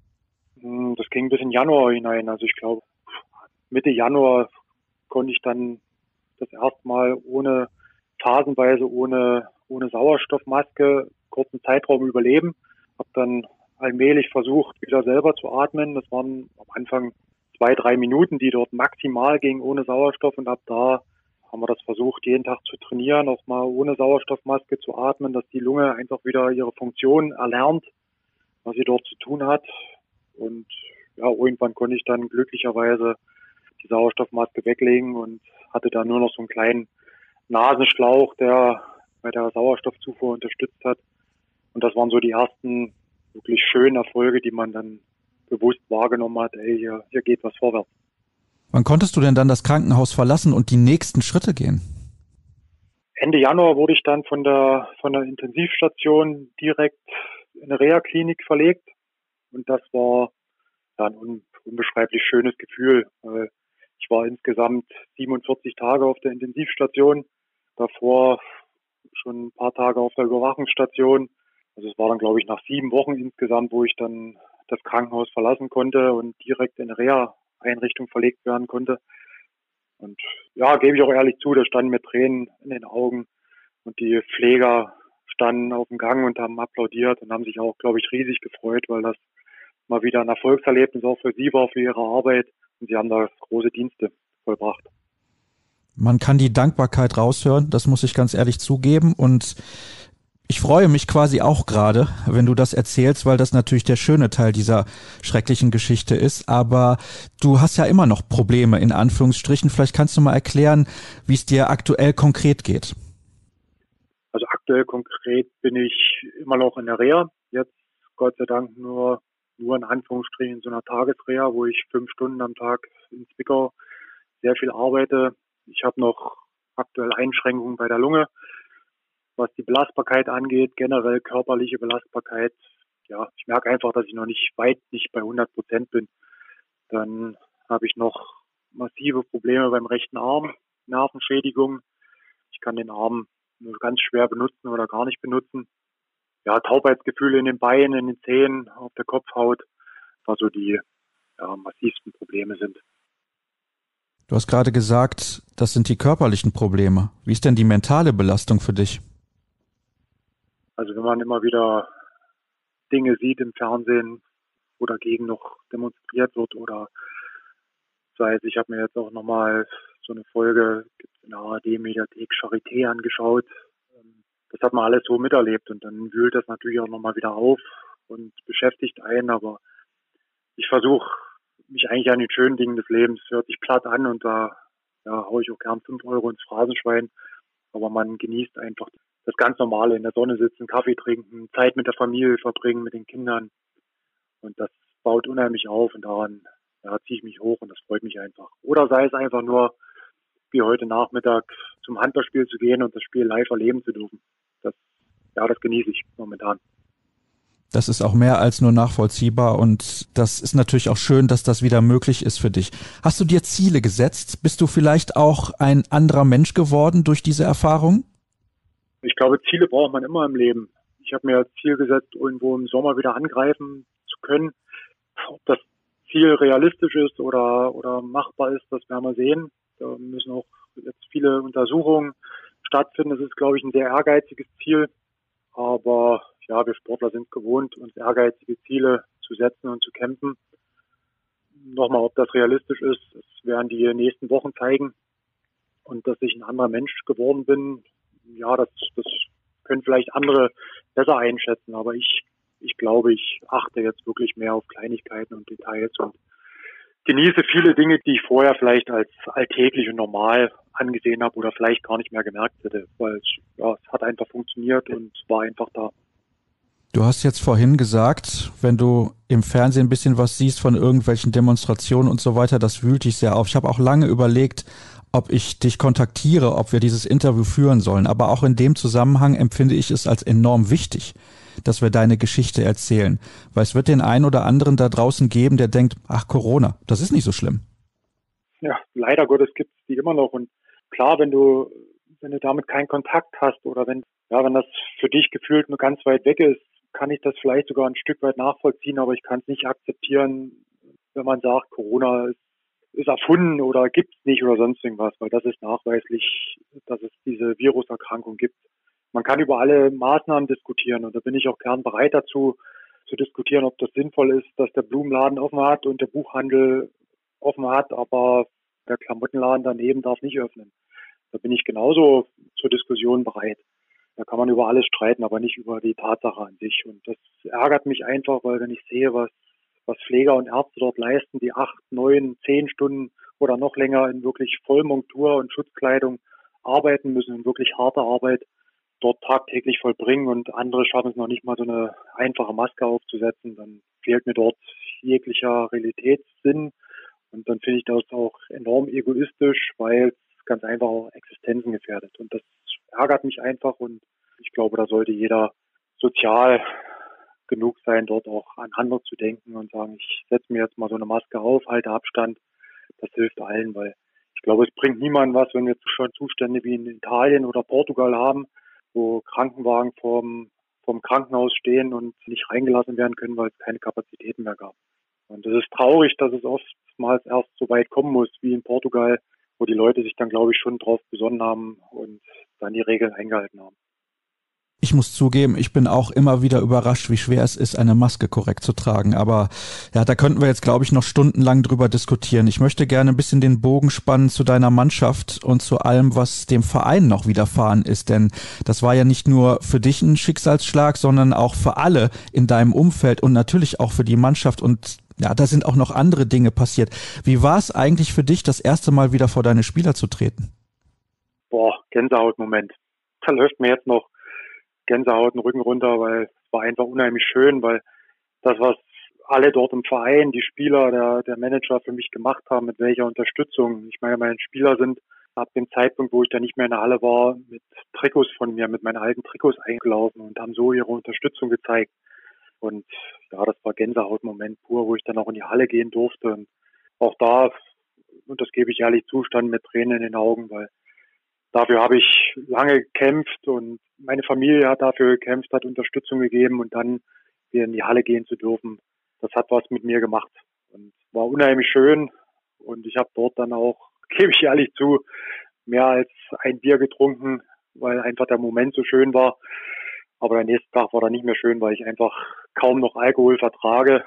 Das ging bis in Januar hinein. Also ich glaube, Mitte Januar konnte ich dann das erste Mal phasenweise ohne Sauerstoffmaske kurzen Zeitraum überleben. Habe dann allmählich versucht, wieder selber zu atmen. Das waren am Anfang 2-3 Minuten, die dort maximal gingen ohne Sauerstoff. Und ab da haben wir das versucht, jeden Tag zu trainieren, auch mal ohne Sauerstoffmaske zu atmen, dass die Lunge einfach wieder ihre Funktion erlernt, was sie dort zu tun hat. Und ja, irgendwann konnte ich dann glücklicherweise die Sauerstoffmaske weglegen und hatte dann nur noch so einen kleinen Nasenschlauch, der bei der Sauerstoffzufuhr unterstützt hat. Und das waren so die ersten wirklich schönen Erfolge, die man dann bewusst wahrgenommen hat, hier geht was vorwärts. Wann konntest du denn dann das Krankenhaus verlassen und die nächsten Schritte gehen? Ende Januar wurde ich dann von der Intensivstation direkt in eine Reha-Klinik verlegt. Und das war ein unbeschreiblich schönes Gefühl. Weil ich war insgesamt 47 Tage auf der Intensivstation, davor schon ein paar Tage auf der Überwachungsstation. Also es war dann, glaube ich, nach 7 Wochen insgesamt, wo ich dann das Krankenhaus verlassen konnte und direkt in eine Reha-Einrichtung verlegt werden konnte. Und ja, gebe ich auch ehrlich zu, da standen mir Tränen in den Augen und die Pfleger standen auf dem Gang und haben applaudiert und haben sich auch, glaube ich, riesig gefreut, weil das mal wieder ein Erfolgserlebnis auch für sie war, für ihre Arbeit. Und sie haben da große Dienste vollbracht. Man kann die Dankbarkeit raushören, das muss ich ganz ehrlich zugeben. Und ich freue mich quasi auch gerade, wenn du das erzählst, weil das natürlich der schöne Teil dieser schrecklichen Geschichte ist. Aber du hast ja immer noch Probleme, in Anführungsstrichen. Vielleicht kannst du mal erklären, wie es dir aktuell konkret geht. Also aktuell konkret bin ich immer noch in der Reha. Jetzt Gott sei Dank nur in Anführungsstrichen in so einer Tagesreha, wo ich 5 Stunden am Tag in Zwickau sehr viel arbeite. Ich habe noch aktuell Einschränkungen bei der Lunge, was die Belastbarkeit angeht, generell körperliche Belastbarkeit. Ja, ich merke einfach, dass ich noch nicht bei 100% bin. Dann habe ich noch massive Probleme beim rechten Arm, Nervenschädigung. Ich kann den Arm nur ganz schwer benutzen oder gar nicht benutzen. Ja, Taubheitsgefühle in den Beinen, in den Zehen, auf der Kopfhaut, was so die massivsten Probleme sind. Du hast gerade gesagt, das sind die körperlichen Probleme. Wie ist denn die mentale Belastung für dich? Also wenn man immer wieder Dinge sieht im Fernsehen, wo dagegen noch demonstriert wird oder sei es, ich habe mir jetzt auch nochmal so eine Folge in der ARD-Mediathek Charité angeschaut. Das hat man alles so miterlebt und dann wühlt das natürlich auch nochmal wieder auf und beschäftigt einen, aber ich versuche mich eigentlich an den schönen Dingen des Lebens. Hört sich platt an und da haue ich auch gern 5 Euro ins Phrasenschwein, aber man genießt einfach das ganz Normale, in der Sonne sitzen, Kaffee trinken, Zeit mit der Familie verbringen, mit den Kindern. Und das baut unheimlich auf und daran ziehe ich mich hoch und das freut mich einfach. Oder sei es einfach nur, wie heute Nachmittag zum Handballspiel zu gehen und das Spiel live erleben zu dürfen. Das genieße ich momentan. Das ist auch mehr als nur nachvollziehbar und das ist natürlich auch schön, dass das wieder möglich ist für dich. Hast du dir Ziele gesetzt? Bist du vielleicht auch ein anderer Mensch geworden durch diese Erfahrung? Ich glaube, Ziele braucht man immer im Leben. Ich habe mir als Ziel gesetzt, irgendwo im Sommer wieder angreifen zu können. Ob das Ziel realistisch ist oder machbar ist, das werden wir sehen. Da müssen auch jetzt viele Untersuchungen stattfinden. Das ist, glaube ich, ein sehr ehrgeiziges Ziel. Aber ja, wir Sportler sind gewohnt, uns ehrgeizige Ziele zu setzen und zu kämpfen. Nochmal, ob das realistisch ist, das werden die nächsten Wochen zeigen. Und dass ich ein anderer Mensch geworden bin, ja, das können vielleicht andere besser einschätzen. Aber ich glaube, ich achte jetzt wirklich mehr auf Kleinigkeiten und Details und genieße viele Dinge, die ich vorher vielleicht als alltäglich und normal angesehen habe oder vielleicht gar nicht mehr gemerkt hätte, weil es hat einfach funktioniert und war einfach da. Du hast jetzt vorhin gesagt, wenn du im Fernsehen ein bisschen was siehst von irgendwelchen Demonstrationen und so weiter, das wühlt dich sehr auf. Ich habe auch lange überlegt, ob ich dich kontaktiere, ob wir dieses Interview führen sollen. Aber auch in dem Zusammenhang empfinde ich es als enorm wichtig, dass wir deine Geschichte erzählen. Weil es wird den einen oder anderen da draußen geben, der denkt, ach Corona, das ist nicht so schlimm. Ja, leider Gottes gibt es die immer noch. Und klar, wenn du damit keinen Kontakt hast oder wenn das für dich gefühlt nur ganz weit weg ist, kann ich das vielleicht sogar ein Stück weit nachvollziehen, aber ich kann es nicht akzeptieren, wenn man sagt, Corona ist erfunden oder gibt es nicht oder sonst irgendwas, weil das ist nachweislich, dass es diese Viruserkrankung gibt. Man kann über alle Maßnahmen diskutieren und da bin ich auch gern bereit dazu, zu diskutieren, ob das sinnvoll ist, dass der Blumenladen offen hat und der Buchhandel offen hat, aber der Klamottenladen daneben darf nicht öffnen. Da bin ich genauso zur Diskussion bereit. Da kann man über alles streiten, aber nicht über die Tatsache an sich. Und das ärgert mich einfach, weil wenn ich sehe, was Pfleger und Ärzte dort leisten, die 8, 9, 10 Stunden oder noch länger in wirklich Vollmontur und Schutzkleidung arbeiten müssen, in wirklich harter Arbeit dort tagtäglich vollbringen und andere schaffen es noch nicht mal so eine einfache Maske aufzusetzen, dann fehlt mir dort jeglicher Realitätssinn und dann finde ich das auch enorm egoistisch, weil es ganz einfach auch Existenzen gefährdet und das ärgert mich einfach und ich glaube, da sollte jeder sozial genug sein, dort auch an andere zu denken und sagen, ich setze mir jetzt mal so eine Maske auf, halte Abstand. Das hilft allen, weil ich glaube, es bringt niemandem was, wenn wir schon Zustände wie in Italien oder Portugal haben, wo Krankenwagen vorm Krankenhaus stehen und nicht reingelassen werden können, weil es keine Kapazitäten mehr gab. Und es ist traurig, dass es oftmals erst so weit kommen muss wie in Portugal, wo die Leute sich dann, glaube ich, schon drauf besonnen haben und dann die Regeln eingehalten haben. Ich muss zugeben, ich bin auch immer wieder überrascht, wie schwer es ist, eine Maske korrekt zu tragen. Aber ja, da könnten wir jetzt, glaube ich, noch stundenlang drüber diskutieren. Ich möchte gerne ein bisschen den Bogen spannen zu deiner Mannschaft und zu allem, was dem Verein noch widerfahren ist. Denn das war ja nicht nur für dich ein Schicksalsschlag, sondern auch für alle in deinem Umfeld und natürlich auch für die Mannschaft. Und ja, da sind auch noch andere Dinge passiert. Wie war es eigentlich für dich, das erste Mal wieder vor deine Spieler zu treten? Gänsehautmoment. Da läuft mir jetzt noch Gänsehaut den Rücken runter, weil es war einfach unheimlich schön, weil das, was alle dort im Verein, die Spieler, der Manager für mich gemacht haben, mit welcher Unterstützung. Ich meine Spieler sind ab dem Zeitpunkt, wo ich dann nicht mehr in der Halle war, mit Trikots von mir, mit meinen alten Trikots eingelaufen und haben so ihre Unterstützung gezeigt. Und ja, das war Gänsehautmoment pur, wo ich dann auch in die Halle gehen durfte. Und auch da, und das gebe ich ehrlich zu, stand mit Tränen in den Augen, weil dafür habe ich lange gekämpft und meine Familie hat dafür gekämpft, hat Unterstützung gegeben und dann wieder in die Halle gehen zu dürfen. Das hat was mit mir gemacht und war unheimlich schön. Und ich habe dort dann auch, gebe ich ehrlich zu, mehr als ein Bier getrunken, weil einfach der Moment so schön war. Aber der nächste Tag war dann nicht mehr schön, weil ich einfach kaum noch Alkohol vertrage.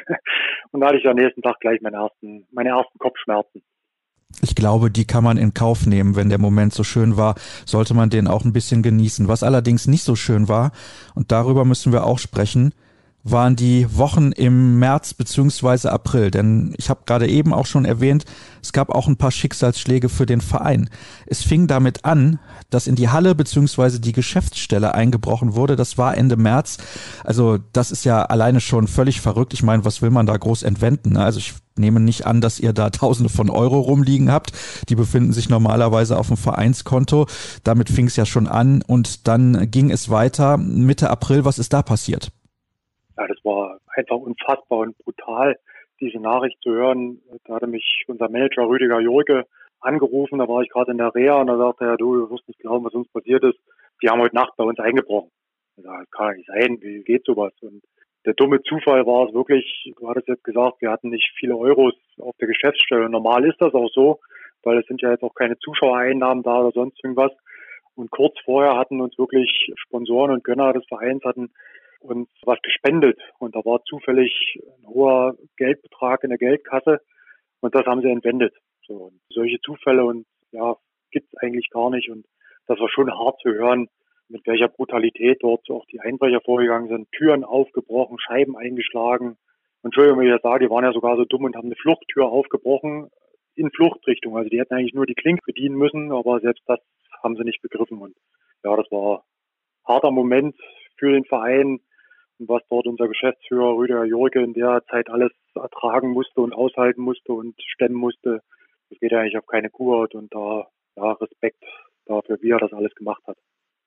Und da hatte ich am nächsten Tag gleich meine ersten Kopfschmerzen. Ich glaube, die kann man in Kauf nehmen. Wenn der Moment so schön war, sollte man den auch ein bisschen genießen. Was allerdings nicht so schön war, und darüber müssen wir auch sprechen, waren die Wochen im März bzw. April. Denn ich habe gerade eben auch schon erwähnt, es gab auch ein paar Schicksalsschläge für den Verein. Es fing damit an, dass in die Halle bzw. die Geschäftsstelle eingebrochen wurde. Das war Ende März. Also das ist ja alleine schon völlig verrückt. Ich meine, was will man da groß entwenden? Also ich nehme nicht an, dass ihr da Tausende von Euro rumliegen habt. Die befinden sich normalerweise auf dem Vereinskonto. Damit fing es ja schon an und dann ging es weiter. Mitte April, was ist da passiert? Ja, das war einfach unfassbar und brutal, diese Nachricht zu hören. Da hatte mich unser Manager Rüdiger Jurke angerufen, da war ich gerade in der Reha und da sagte er, du wirst nicht glauben, was uns passiert ist. Die haben heute Nacht bei uns eingebrochen. Ich sage, das kann ja nicht sein, wie geht sowas? Und der dumme Zufall war es wirklich, du hattest jetzt gesagt, wir hatten nicht viele Euros auf der Geschäftsstelle. Normal ist das auch so, weil es sind ja jetzt auch keine Zuschauereinnahmen da oder sonst irgendwas. Und kurz vorher hatten uns wirklich Sponsoren und Gönner des Vereins hatten uns was gespendet. Und da war zufällig ein hoher Geldbetrag in der Geldkasse und das haben sie entwendet. So, und solche Zufälle und ja, gibt's eigentlich gar nicht. Und das war schon hart zu hören, mit welcher Brutalität dort auch die Einbrecher vorgegangen sind. Türen aufgebrochen, Scheiben eingeschlagen. Und Entschuldigung, wenn ich das sage, die waren ja sogar so dumm und haben eine Fluchttür aufgebrochen in Fluchtrichtung. Also die hätten eigentlich nur die Klinke bedienen müssen, aber selbst das haben sie nicht begriffen. Und ja, das war ein harter Moment für den Verein. Und was dort unser Geschäftsführer Rüdiger Jurke in der Zeit alles ertragen musste und aushalten musste und stemmen musste, das geht ja eigentlich auf keine Kurhaut. Und da ja, Respekt dafür, wie er das alles gemacht hat.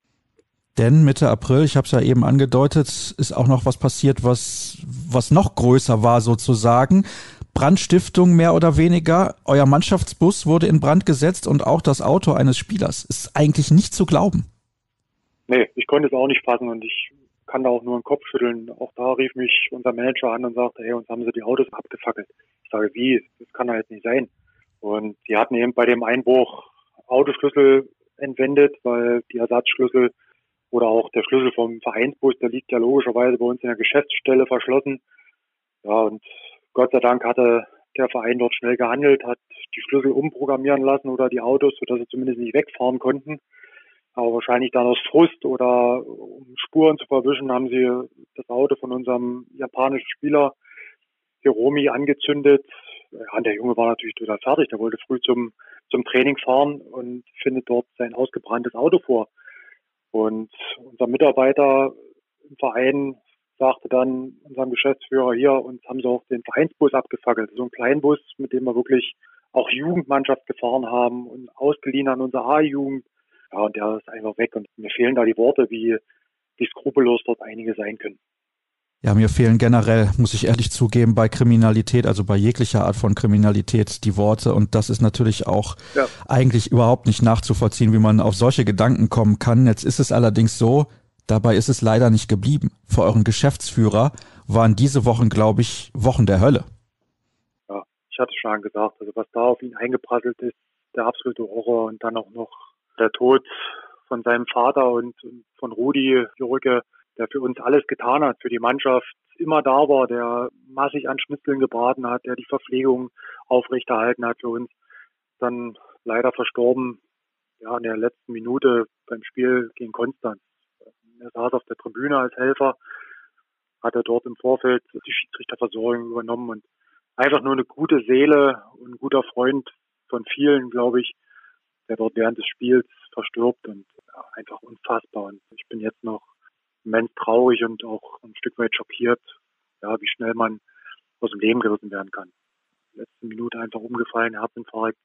Denn Mitte April, ich habe es ja eben angedeutet, ist auch noch was passiert, was noch größer war sozusagen. Brandstiftung mehr oder weniger. Euer Mannschaftsbus wurde in Brand gesetzt und auch das Auto eines Spielers. Ist eigentlich nicht zu glauben. Nee, ich konnte es auch nicht fassen und ich kann da auch nur den Kopf schütteln. Auch da rief mich unser Manager an und sagte, hey, uns haben sie die Autos abgefackelt. Ich sage, wie? Das kann doch jetzt nicht sein. Und die hatten eben bei dem Einbruch Autoschlüssel entwendet, weil die Ersatzschlüssel oder auch der Schlüssel vom Vereinsbus, der liegt ja logischerweise bei uns in der Geschäftsstelle verschlossen. Ja, und Gott sei Dank hatte der Verein dort schnell gehandelt, hat die Schlüssel umprogrammieren lassen oder die Autos, sodass sie zumindest nicht wegfahren konnten. Aber wahrscheinlich dann aus Frust oder um Spuren zu verwischen, haben sie das Auto von unserem japanischen Spieler Hiromi angezündet. Ja, der Junge war natürlich total fertig. Der wollte früh zum Training fahren und findet dort sein ausgebranntes Auto vor. Und unser Mitarbeiter im Verein sagte dann unserem Geschäftsführer, hier, uns haben sie auch den Vereinsbus abgefackelt. So ein Kleinbus, mit dem wir wirklich auch Jugendmannschaft gefahren haben und ausgeliehen an unsere A-Jugend. Ja, und der ist einfach weg. Und mir fehlen da die Worte, wie skrupellos dort einige sein können. Ja, mir fehlen generell, muss ich ehrlich zugeben, bei Kriminalität, also bei jeglicher Art von Kriminalität, die Worte. Und das ist natürlich auch eigentlich überhaupt nicht nachzuvollziehen, wie man auf solche Gedanken kommen kann. Jetzt ist es allerdings so, dabei ist es leider nicht geblieben. Für euren Geschäftsführer waren diese Wochen, glaube ich, Wochen der Hölle. Ja, ich hatte schon gesagt, also was da auf ihn eingeprasselt ist, der absolute Horror und dann auch noch der Tod von seinem Vater und von Rudi Jürge, der für uns alles getan hat, für die Mannschaft immer da war, der massig an Schnitzeln gebraten hat, der die Verpflegung aufrechterhalten hat für uns. Dann leider verstorben, in der letzten Minute beim Spiel gegen Konstanz. Er saß auf der Tribüne als Helfer, hat er dort im Vorfeld die Schiedsrichterversorgung übernommen und einfach nur eine gute Seele und ein guter Freund von vielen, glaube ich, der dort während des Spiels verstirbt und einfach unfassbar. Und ich bin jetzt noch immens traurig und auch ein Stück weit schockiert, wie schnell man aus dem Leben gerissen werden kann. In der letzten Minute einfach umgefallen, Herzinfarkt.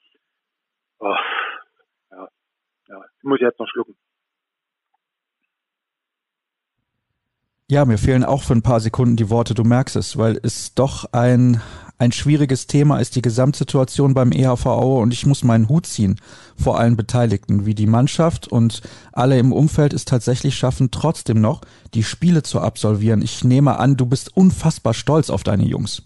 Ich muss jetzt noch schlucken. Ja, mir fehlen auch für ein paar Sekunden die Worte, du merkst es, weil es doch ein schwieriges Thema ist, die Gesamtsituation beim EHV Aue, und ich muss meinen Hut ziehen vor allen Beteiligten, wie die Mannschaft und alle im Umfeld es tatsächlich schaffen, trotzdem noch die Spiele zu absolvieren. Ich nehme an, du bist unfassbar stolz auf deine Jungs.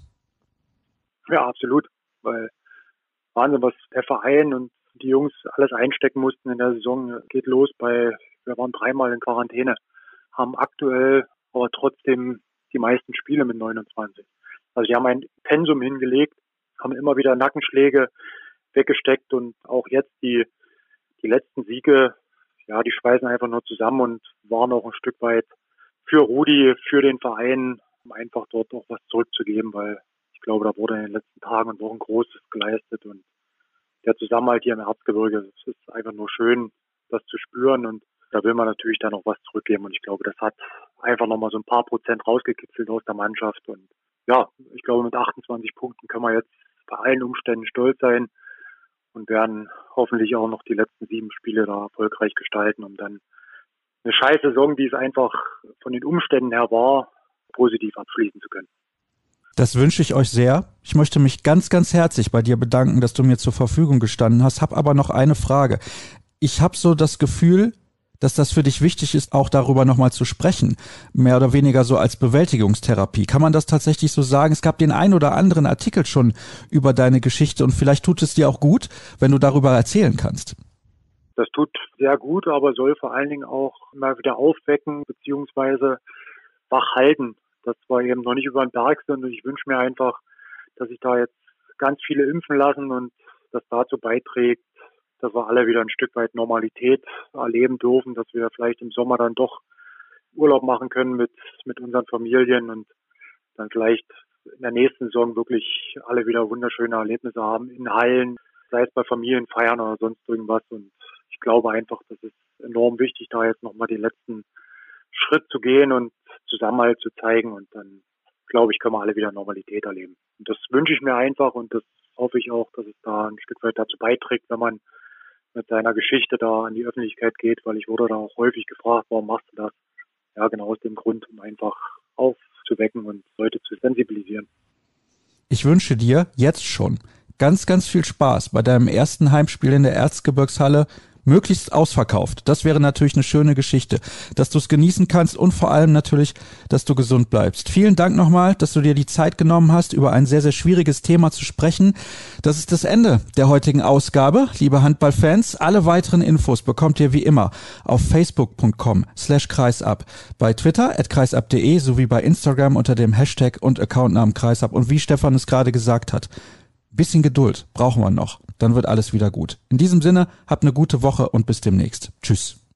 Ja, absolut, weil Wahnsinn, was der Verein und die Jungs alles einstecken mussten in der Saison. Geht los wir waren 3-mal in Quarantäne, haben aktuell aber trotzdem die meisten Spiele mit 29. Also die haben ein Pensum hingelegt, haben immer wieder Nackenschläge weggesteckt und auch jetzt die letzten Siege, die schweißen einfach nur zusammen und waren auch ein Stück weit für Rudi, für den Verein, um einfach dort auch was zurückzugeben, weil ich glaube, da wurde in den letzten Tagen und Wochen Großes geleistet und der Zusammenhalt hier im Erzgebirge, es ist einfach nur schön, das zu spüren und da will man natürlich dann noch was zurückgeben und ich glaube, das hat einfach nochmal so ein paar Prozent rausgekitzelt aus der Mannschaft und ich glaube, mit 28 Punkten können wir jetzt bei allen Umständen stolz sein und werden hoffentlich auch noch die letzten 7 Spiele da erfolgreich gestalten, um dann eine scheiß Saison, die es einfach von den Umständen her war, positiv abschließen zu können. Das wünsche ich euch sehr. Ich möchte mich ganz, ganz herzlich bei dir bedanken, dass du mir zur Verfügung gestanden hast. Hab aber noch eine Frage. Ich habe so das Gefühl, dass das für dich wichtig ist, auch darüber nochmal zu sprechen, mehr oder weniger so als Bewältigungstherapie. Kann man das tatsächlich so sagen? Es gab den ein oder anderen Artikel schon über deine Geschichte und vielleicht tut es dir auch gut, wenn du darüber erzählen kannst. Das tut sehr gut, aber soll vor allen Dingen auch immer wieder aufwecken bzw. wach halten, dass wir eben noch nicht über den Berg sind und ich wünsche mir einfach, dass sich da jetzt ganz viele impfen lassen und das dazu beiträgt, dass wir alle wieder ein Stück weit Normalität erleben dürfen, dass wir vielleicht im Sommer dann doch Urlaub machen können mit unseren Familien und dann vielleicht in der nächsten Saison wirklich alle wieder wunderschöne Erlebnisse haben in Hallen, sei es bei Familienfeiern oder sonst irgendwas. Und ich glaube einfach, das ist enorm wichtig, da jetzt nochmal den letzten Schritt zu gehen und Zusammenhalt zu zeigen und dann, glaube ich, können wir alle wieder Normalität erleben. Und das wünsche ich mir einfach und das hoffe ich auch, dass es da ein Stück weit dazu beiträgt, wenn man mit seiner Geschichte da an die Öffentlichkeit geht, weil ich wurde da auch häufig gefragt, warum machst du das? Ja, genau aus dem Grund, um einfach aufzuwecken und Leute zu sensibilisieren. Ich wünsche dir jetzt schon ganz, ganz viel Spaß bei deinem ersten Heimspiel in der Erzgebirgshalle, möglichst ausverkauft. Das wäre natürlich eine schöne Geschichte, dass du es genießen kannst und vor allem natürlich, dass du gesund bleibst. Vielen Dank nochmal, dass du dir die Zeit genommen hast, über ein sehr, sehr schwieriges Thema zu sprechen. Das ist das Ende der heutigen Ausgabe, liebe Handballfans. Alle weiteren Infos bekommt ihr wie immer auf facebook.com/kreisab, bei Twitter @kreisab.de sowie bei Instagram unter dem Hashtag und Accountnamen Kreisab. Und wie Stefan es gerade gesagt hat, bisschen Geduld brauchen wir noch, dann wird alles wieder gut. In diesem Sinne, habt eine gute Woche und bis demnächst. Tschüss.